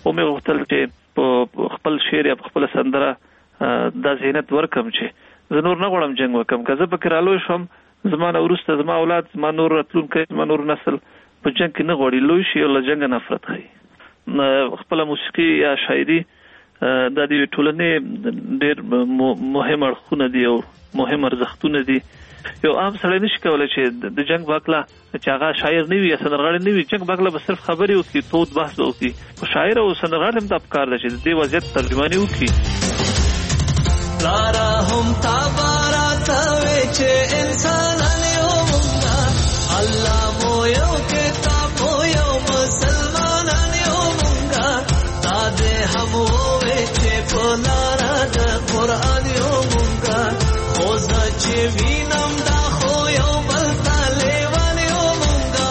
او مې غوښتل چې په خپل شعر یا خپل سندره د زینت ورکم چې زه نور نه غواړم جنگ وکم که زه پکې رالوی شم زما نه وروسته زما اولاد زما نور راتلونکی زما نور نسل په جنگ کې نه غواړي لوی شي او له جنګ نفرت ښیي خپله موسیقي یا شاعري دا د ټولنې ډېر مهم اړخونه دي او مهم ارزښتونه دي یو عام سړی نشي کولی چې د جنگ باکله چې هغه شاعر نه وي یا سندرغاړی نه وي جنگ باکله به صرف خبرې وکړي تود بحث به وکړي خو شاعر او سندرغاړی هم دا پکار ده چې د دې وضعیت ترجماني وکړي لارا هم تابارا تاوي چې انسانان یو مونږه الله مو یو کتاب مو یو مسلمانان یو مونږه تا دې هم وې چې په لارا د قرآن یو مونږه خو زه چې وینم دا خو یو بل ته لیوان یو مونږه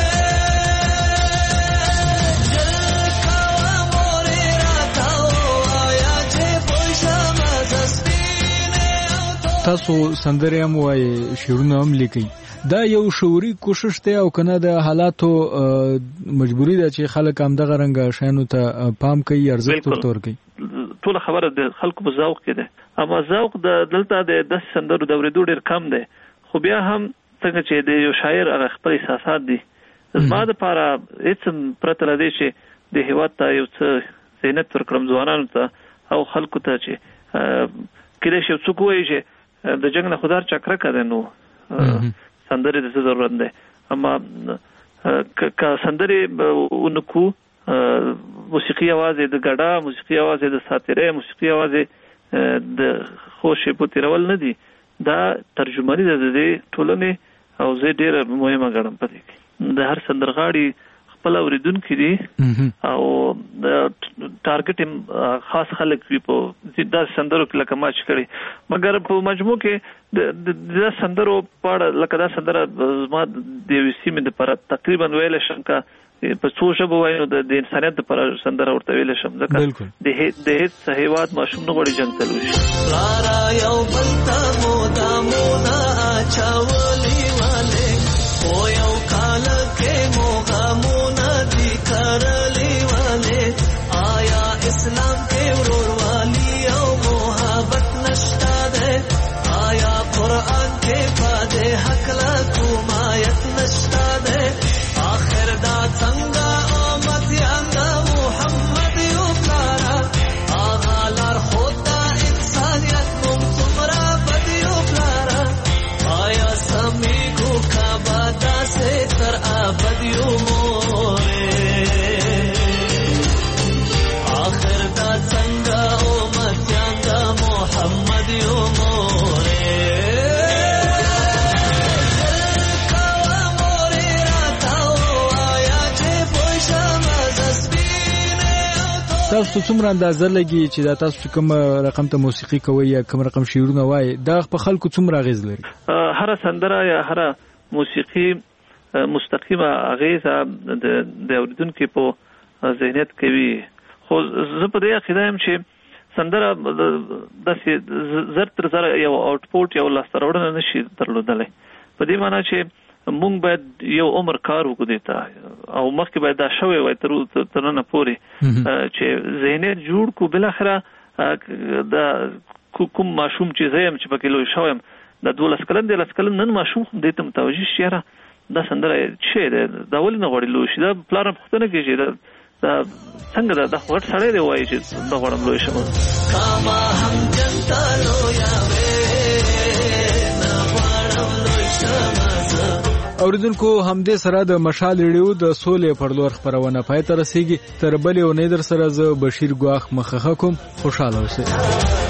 جل کوه مورې راته ووایه چې پوه شمه زه سپینې تاسو سندرې هم وایي شعرونه هم لیکئ دا یو شعوري کوشش دی او کنه د حالاتو مجبوری ده چې خلک همدغه رنګه شیانو ته پام کوي ارزښت ورته ورکوي ټوله خبره د خلکو په ذوق کې ده اما ذوق د دلته د 10 سندرو د اورېدو ډېر کم دی خو بیا هم څنګه چې د یو شاعر هغه خپل احساسات دي زما دپاره هېڅ پرته له دې چې د هېواد ته یو څه زینت ورکړم ځوانانو ته او خلکو ته چې کېدای شي یو څوک ووایي چې د جنګ نه خو دار چا کرکه دی نو سندرې د څه ضرورت دی اما که سندرې ونکو موسیقي یوازې د ګډا موسیقي یوازې د ساتیرې موسیقي یوازې د خوشې په تیرول نه دي دا ترجماني ده د دې ټولنې او زه ډېره مهمه ګڼم په دې کې د هر سندرغاړي خپل اوریدونکي دي او ټارګټ خاص خلک وي په داسې سندرو کې لکه ما چې کړی مګر په مجموع کې د سندرو په اړه لکه دا سندره زما د یوې سیمې دپاره تقریبا ویلی شم که په څو ژبو وایي نو د انسانیت دپاره سندره ورته ویلی شم ځکه د هېڅ هېواد ماشوم نه غواړي جنګ ته لوی شي لارا یو بل ته مودامونه اچولي والې خو یو کال کې مو غمونه دي کرلي والې آیا اسلام کې ورورولي او محبت نشته دی آیا قرآن کې پدې هکله کوم آیت نشته دی آخر دا څنګه آمدیان د محمد یو پلاره آغا لار خود دا انسانیت موږ څومره بد یو پلاره آیا سمیږو کعبه داسې تر ابد یو مورې آخر دا څنګه آمدیان د محمد یو مورې تاسو څومره اندازه لګي چې دا تاسو کوم رقم ته موسیقي کوي یا کوم رقم شعرونه وایي دا په خلکو څومره اغیز لري هر سندره یا هر موسیقي مستقیمه اغیزه د اوریدونکو په ذهنیت کوي خو زه په دې عقیده یم چې سندره داسې زر تر زر یو آوټپوټ یو لاسته راوړنه نشي درلودلی په دې معنی چې مونږ باید یو عمر کار وکړو دې ته او مخکې باید دا شوی وای تر ننه پورې چې ذهنیت جوړ کړو بالاخره د کوم ماشوم چې زه یم چې پکې لوی شوی یم د 12 کلن 13 کلن نن ماشوم دې ته متوجه شي یاره دا سندره چې دا ولې نه غواړي لوی شي دا پلار هم پوښتنه کوي دا څنګه دا غټ سړی دی وایي چې دا غواړم لوی شم کاما هم جنتا لویا وې نه غواړم لوی شم اوریدونکو همدې سره د مشال ریډیو د سولې پر لور خبرونه پای ته رسیږي تر بلې اونۍ در سره زه بشیر ګواخ مخه کوم خوشاله اوسئ